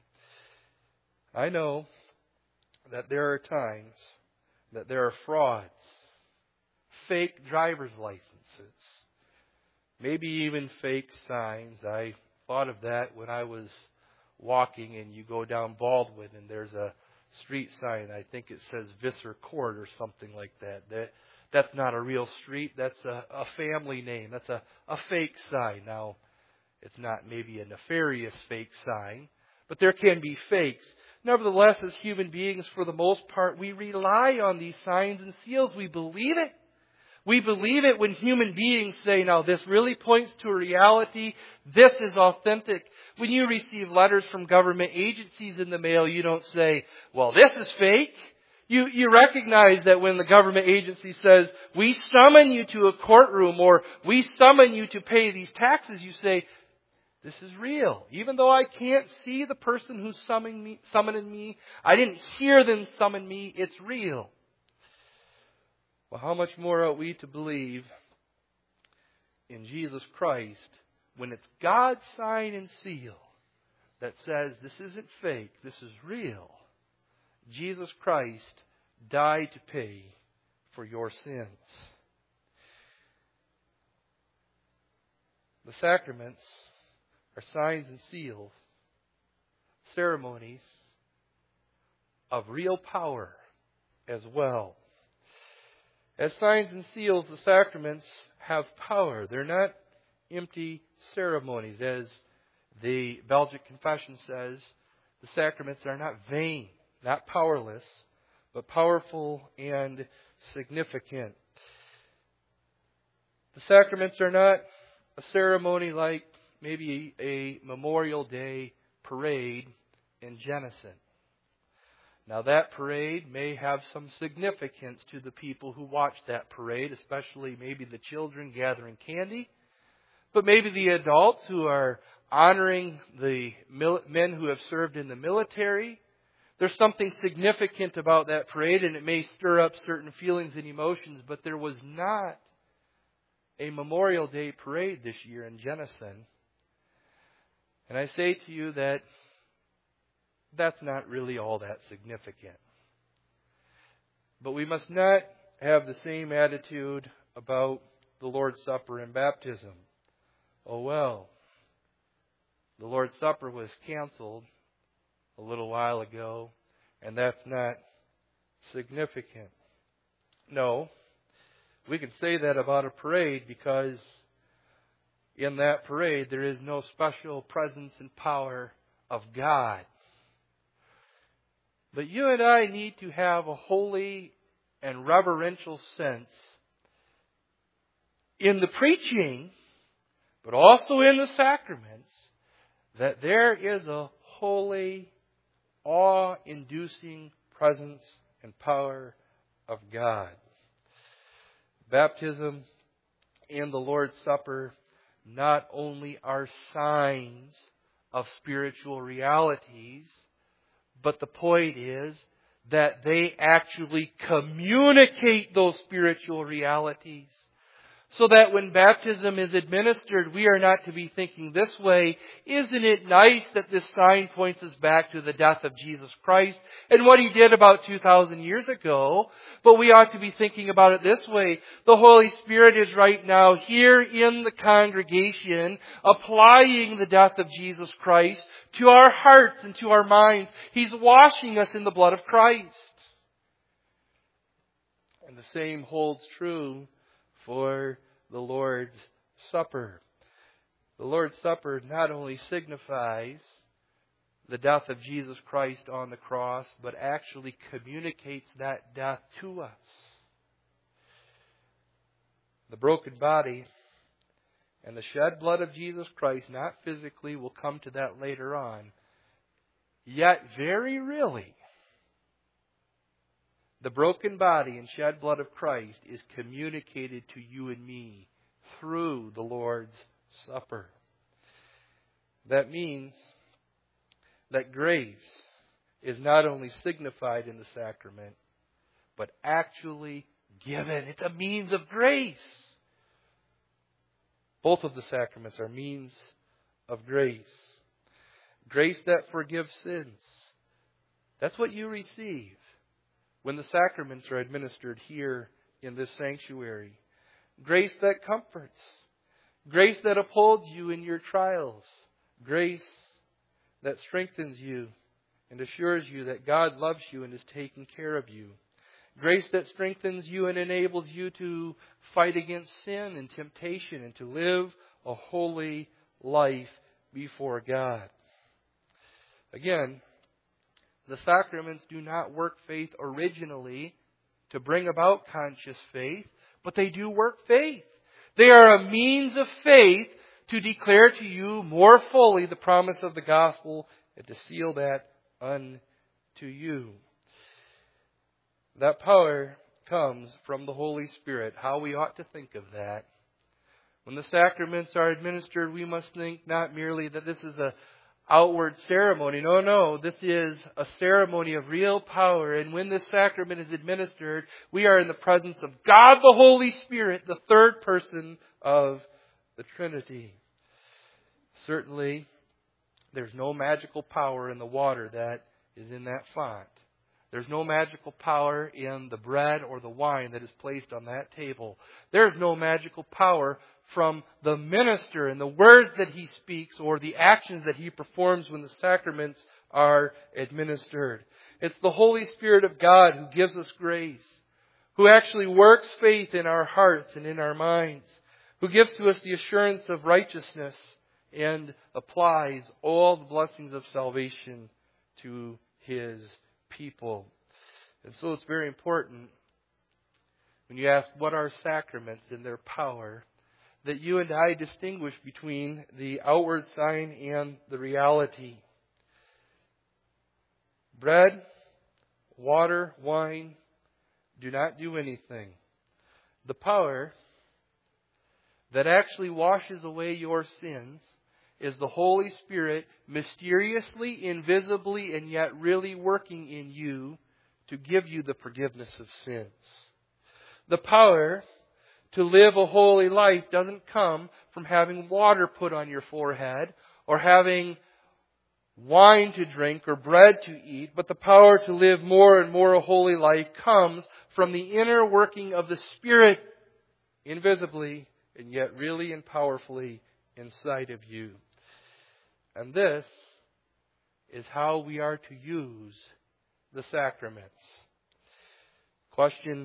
I know that there are times that there are frauds, fake driver's licenses, maybe even fake signs. I thought of that when I was walking and you go down Baldwin and there's a street sign. I think it says Visser Court or something like that. That That's not a real street. That's a, a family name. That's a, a fake sign. Now, it's not maybe a nefarious fake sign, but there can be fakes. Nevertheless, as human beings, for the most part, we rely on these signs and seals. We believe it. We believe it when human beings say, now this really points to a reality. This is authentic. When you receive letters from government agencies in the mail, you don't say, well, this is fake. You, you recognize that when the government agency says, we summon you to a courtroom or we summon you to pay these taxes, you say, this is real. Even though I can't see the person who's summoning me, summoning me, I didn't hear them summon me, it's real. Well, how much more ought we to believe in Jesus Christ when it's God's sign and seal that says this isn't fake, this is real. Jesus Christ died to pay for your sins. The sacraments are signs and seals, ceremonies of real power as well. As signs and seals, the sacraments have power. They're not empty ceremonies. As the Belgic Confession says, the sacraments are not vain, not powerless, but powerful and significant. The sacraments are not a ceremony like maybe a Memorial Day parade in Jenison. Now that parade may have some significance to the people who watch that parade, especially maybe the children gathering candy, but maybe the adults who are honoring the men who have served in the military. There's something significant about that parade, and it may stir up certain feelings and emotions, but there was not a Memorial Day parade this year in Jenison. And I say to you that that's not really all that significant. But we must not have the same attitude about the Lord's Supper and baptism. Oh well, the Lord's Supper was canceled a little while ago, and that's not significant. No, we can say that about a parade because in that parade there is no special presence and power of God. But you and I need to have a holy and reverential sense in the preaching, but also in the sacraments, that there is a holy, awe-inducing presence and power of God. Baptism and the Lord's Supper not only are signs of spiritual realities, but the point is that they actually communicate those spiritual realities. So that when baptism is administered, we are not to be thinking this way, isn't it nice that this sign points us back to the death of Jesus Christ and what He did about two thousand years ago? But we ought to be thinking about it this way. The Holy Spirit is right now here in the congregation, applying the death of Jesus Christ to our hearts and to our minds. He's washing us in the blood of Christ. And the same holds true for the Lord's Supper. The Lord's Supper not only signifies the death of Jesus Christ on the cross, but actually communicates that death to us. The broken body and the shed blood of Jesus Christ, not physically, we'll come to that later on, yet very really, the broken body and shed blood of Christ is communicated to you and me through the Lord's Supper. That means that grace is not only signified in the sacrament, but actually given. It's a means of grace. Both of the sacraments are means of grace. Grace that forgives sins. That's what you receive when the sacraments are administered here in this sanctuary. Grace that comforts. Grace that upholds you in your trials. Grace that strengthens you and assures you that God loves you and is taking care of you. Grace that strengthens you and enables you to fight against sin and temptation and to live a holy life before God. Again, the sacraments do not work faith originally to bring about conscious faith, but they do work faith. They are a means of faith to declare to you more fully the promise of the gospel and to seal that unto you. That power comes from the Holy Spirit. How we ought to think of that. When the sacraments are administered, we must think not merely that this is a outward ceremony. No, no. This is a ceremony of real power. And when this sacrament is administered, we are in the presence of God the Holy Spirit, the third person of the Trinity. Certainly, there's no magical power in the water that is in that font. There's no magical power in the bread or the wine that is placed on that table. There's no magical power from the minister and the words that he speaks or the actions that he performs when the sacraments are administered. It's the Holy Spirit of God who gives us grace, who actually works faith in our hearts and in our minds, who gives to us the assurance of righteousness and applies all the blessings of salvation to His people. And so it's very important when you ask what are sacraments and their power, that you and I distinguish between the outward sign and the reality. Bread, water, wine do not do anything. The power that actually washes away your sins is the Holy Spirit mysteriously, invisibly, and yet really working in you to give you the forgiveness of sins. The power to live a holy life doesn't come from having water put on your forehead or having wine to drink or bread to eat, but the power to live more and more a holy life comes from the inner working of the Spirit invisibly and yet really and powerfully inside of you. And this is how we are to use the sacraments. Question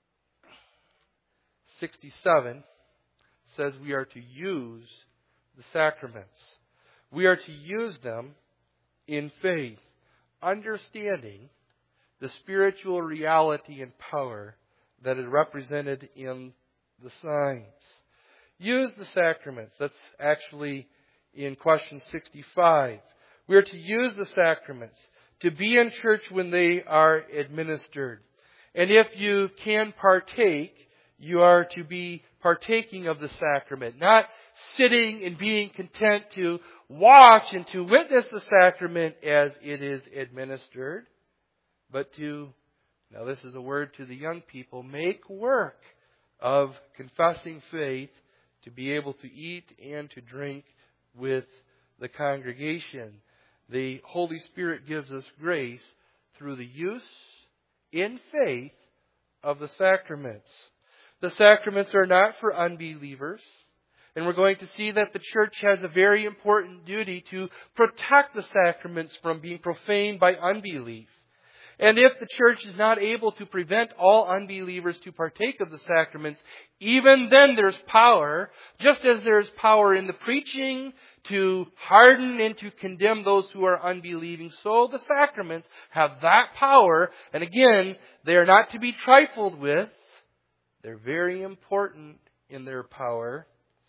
sixty-seven says we are to use the sacraments. We are to use them in faith, understanding the spiritual reality and power that is represented in the signs. Use the sacraments. That's actually in question sixty-five. We are to use the sacraments, to be in church when they are administered. And if you can partake, you are to be partaking of the sacrament, not sitting and being content to watch and to witness the sacrament as it is administered, but to, now this is a word to the young people, make work of confessing faith to be able to eat and to drink with the congregation. The Holy Spirit gives us grace through the use in faith of the sacraments. The sacraments are not for unbelievers. And we're going to see that the church has a very important duty to protect the sacraments from being profaned by unbelief. And if the church is not able to prevent all unbelievers to partake of the sacraments, even then there's power, just as there's power in the preaching to harden and to condemn those who are unbelieving. So the sacraments have that power. And again, they are not to be trifled with. They're very important in their power.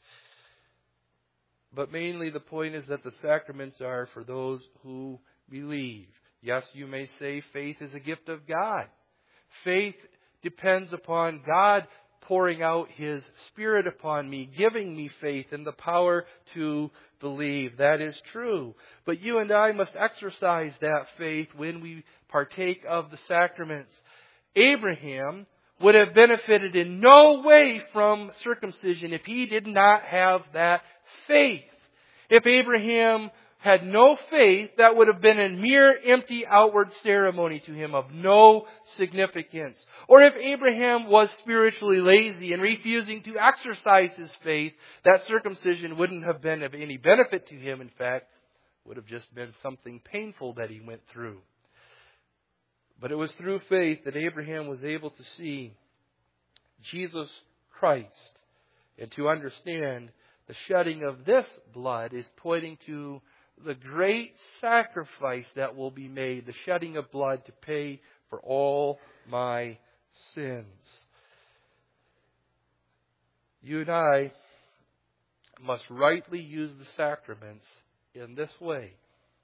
But mainly the point is that the sacraments are for those who believe. Yes, you may say faith is a gift of God. Faith depends upon God pouring out His Spirit upon me, giving me faith and the power to believe. That is true. But you and I must exercise that faith when we partake of the sacraments. Abraham would have benefited in no way from circumcision if he did not have that faith. If Abraham had no faith, that would have been a mere empty outward ceremony to him of no significance. Or if Abraham was spiritually lazy and refusing to exercise his faith, that circumcision wouldn't have been of any benefit to him. In fact, would have just been something painful that he went through. But it was through faith that Abraham was able to see Jesus Christ and to understand the shedding of this blood is pointing to the great sacrifice that will be made, the shedding of blood to pay for all my sins. You and I must rightly use the sacraments in this way.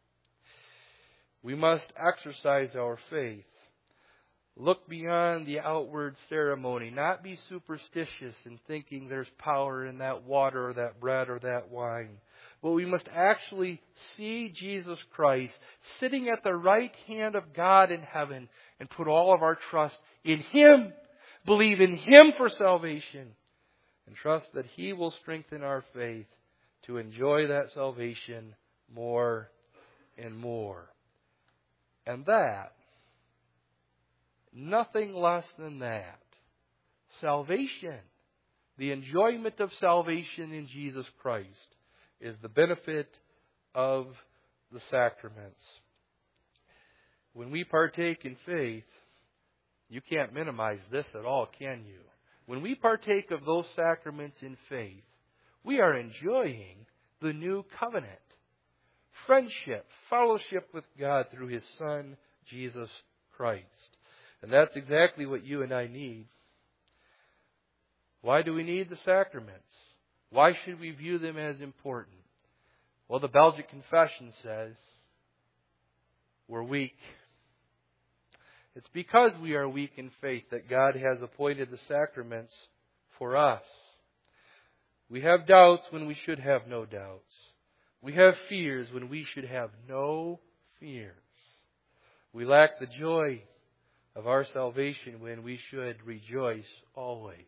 We must exercise our faith. Look beyond the outward ceremony. Not be superstitious in thinking there's power in that water or that bread or that wine. But we must actually see Jesus Christ sitting at the right hand of God in heaven and put all of our trust in Him. Believe in Him for salvation. And trust that He will strengthen our faith to enjoy that salvation more and more. And that, nothing less than that, salvation, the enjoyment of salvation in Jesus Christ, is the benefit of the sacraments. When we partake in faith, you can't minimize this at all, can you? When we partake of those sacraments in faith, we are enjoying the new covenant. Friendship, fellowship with God through His Son, Jesus Christ. And that's exactly what you and I need. Why do we need the sacraments? Why should we view them as important? Well, the Belgic Confession says we're weak. It's because we are weak in faith that God has appointed the sacraments for us. We have doubts when we should have no doubts. We have fears when we should have no fears. We lack the joy of our salvation when we should rejoice always.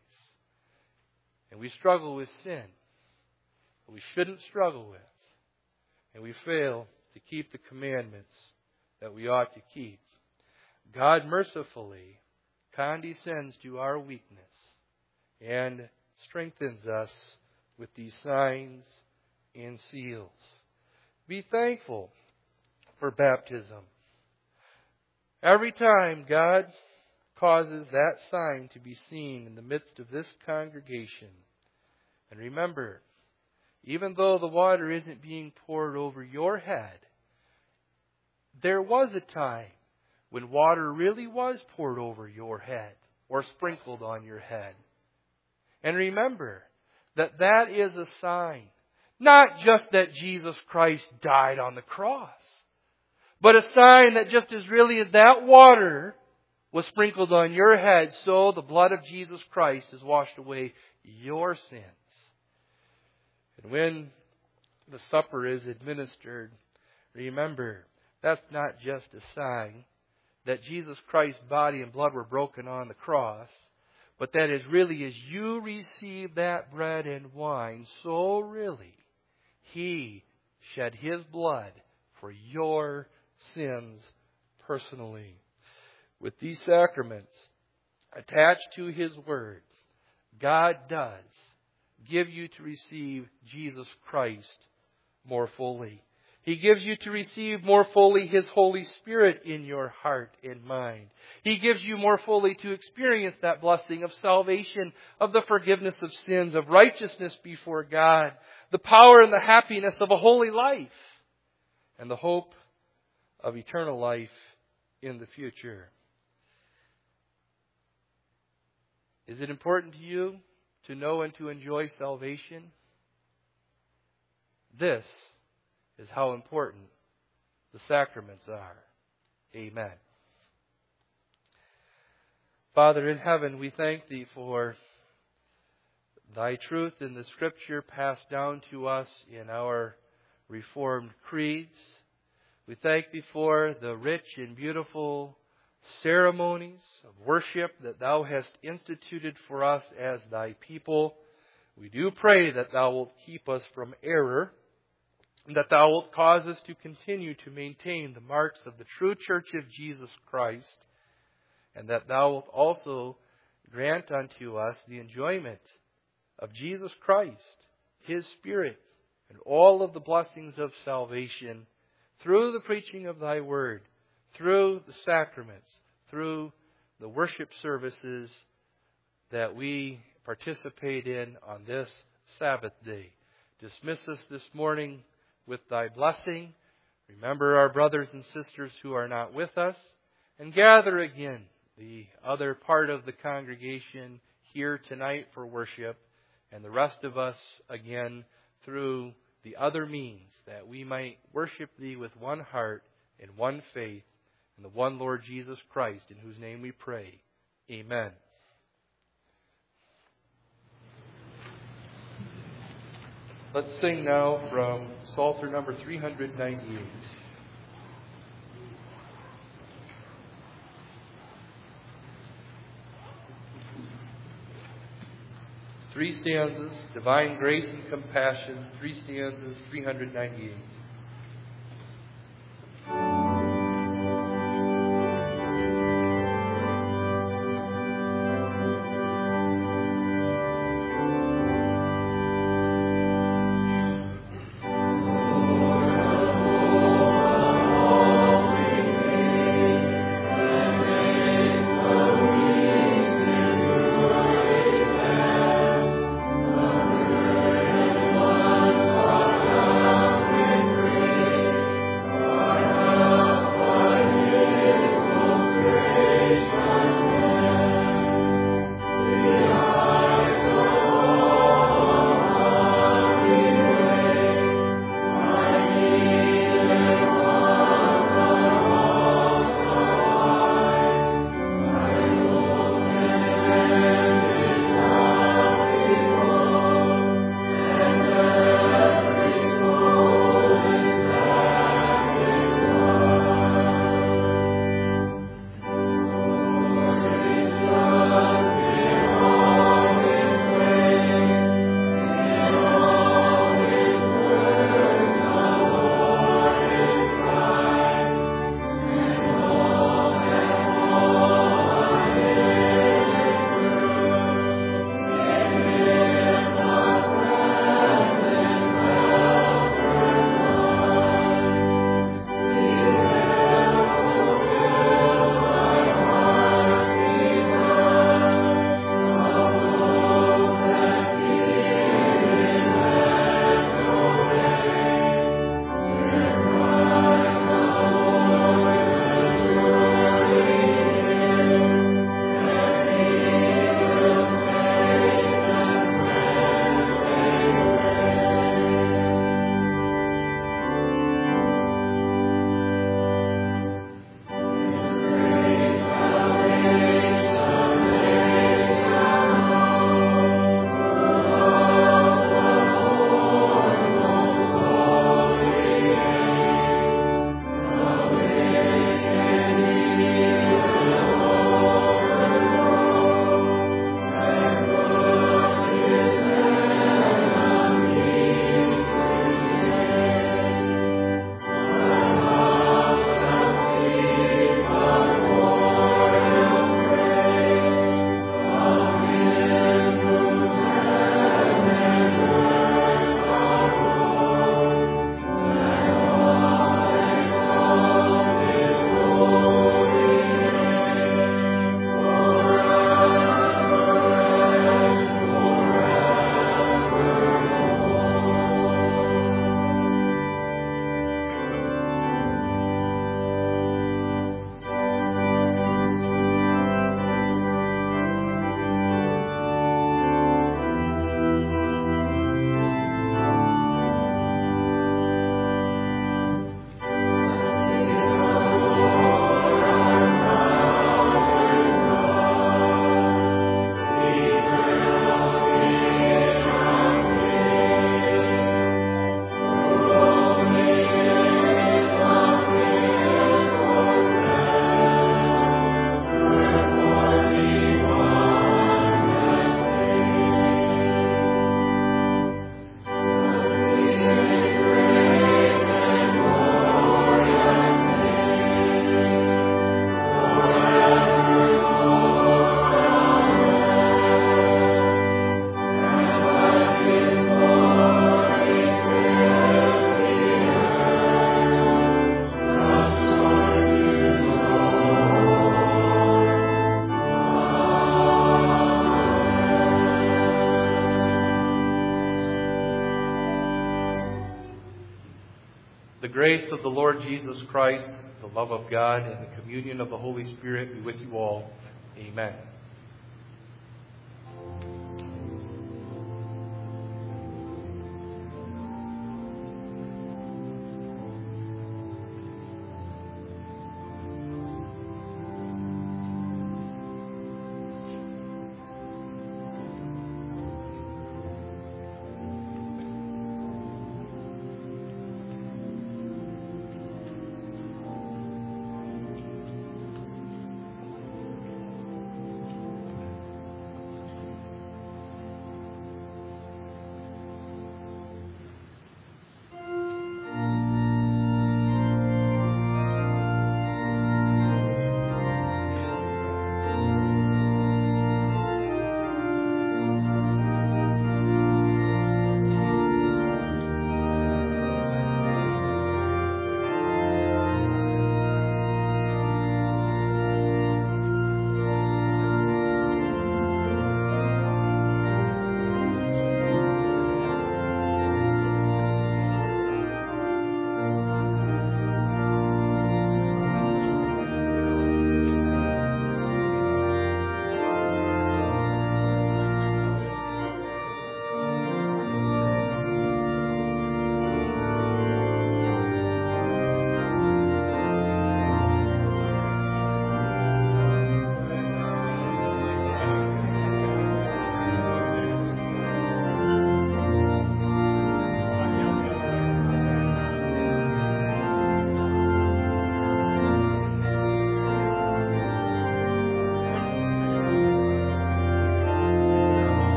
And we struggle with sin that we shouldn't struggle with. And we fail to keep the commandments that we ought to keep. God mercifully condescends to our weakness and strengthens us with these signs and seals. Be thankful for baptism. Every time God causes that sign to be seen in the midst of this congregation, and remember, even though the water isn't being poured over your head, there was a time when water really was poured over your head or sprinkled on your head. And remember that that is a sign, not just that Jesus Christ died on the cross, but a sign that just as really as that water was sprinkled on your head, so the blood of Jesus Christ has washed away your sins. And when the supper is administered, remember, that's not just a sign that Jesus Christ's body and blood were broken on the cross, but that is really as you receive that bread and wine, so really He shed His blood for your sins personally. With these sacraments attached to His Word, God does give you to receive Jesus Christ more fully. He gives you to receive more fully His Holy Spirit in your heart and mind. He gives you more fully to experience that blessing of salvation, of the forgiveness of sins, of righteousness before God, the power and the happiness of a holy life, and the hope of eternal life in the future. Is it important to you to know and to enjoy salvation? This is how important the sacraments are. Amen. Father in heaven, we thank Thee for Thy truth in the Scripture passed down to us in our Reformed creeds. We thank Thee for the rich and beautiful ceremonies of worship that Thou hast instituted for us as Thy people. We do pray that Thou wilt keep us from error, and that Thou wilt cause us to continue to maintain the marks of the true Church of Jesus Christ, and that Thou wilt also grant unto us the enjoyment of Jesus Christ, His Spirit, and all of the blessings of salvation through the preaching of Thy Word, through the sacraments, through the worship services that we participate in on this Sabbath day. Dismiss us this morning with Thy blessing. Remember our brothers and sisters who are not with us, and gather again the other part of the congregation here tonight for worship, and the rest of us again through the other means, that we might worship Thee with one heart and one faith in the one Lord Jesus Christ, in whose name we pray. Amen. Let's sing now from Psalter number three ninety-eight. Three stanzas, divine grace and compassion, three stanzas, three ninety-eight. The grace of the Lord Jesus Christ, the love of God, and the communion of the Holy Spirit be with you all. Amen.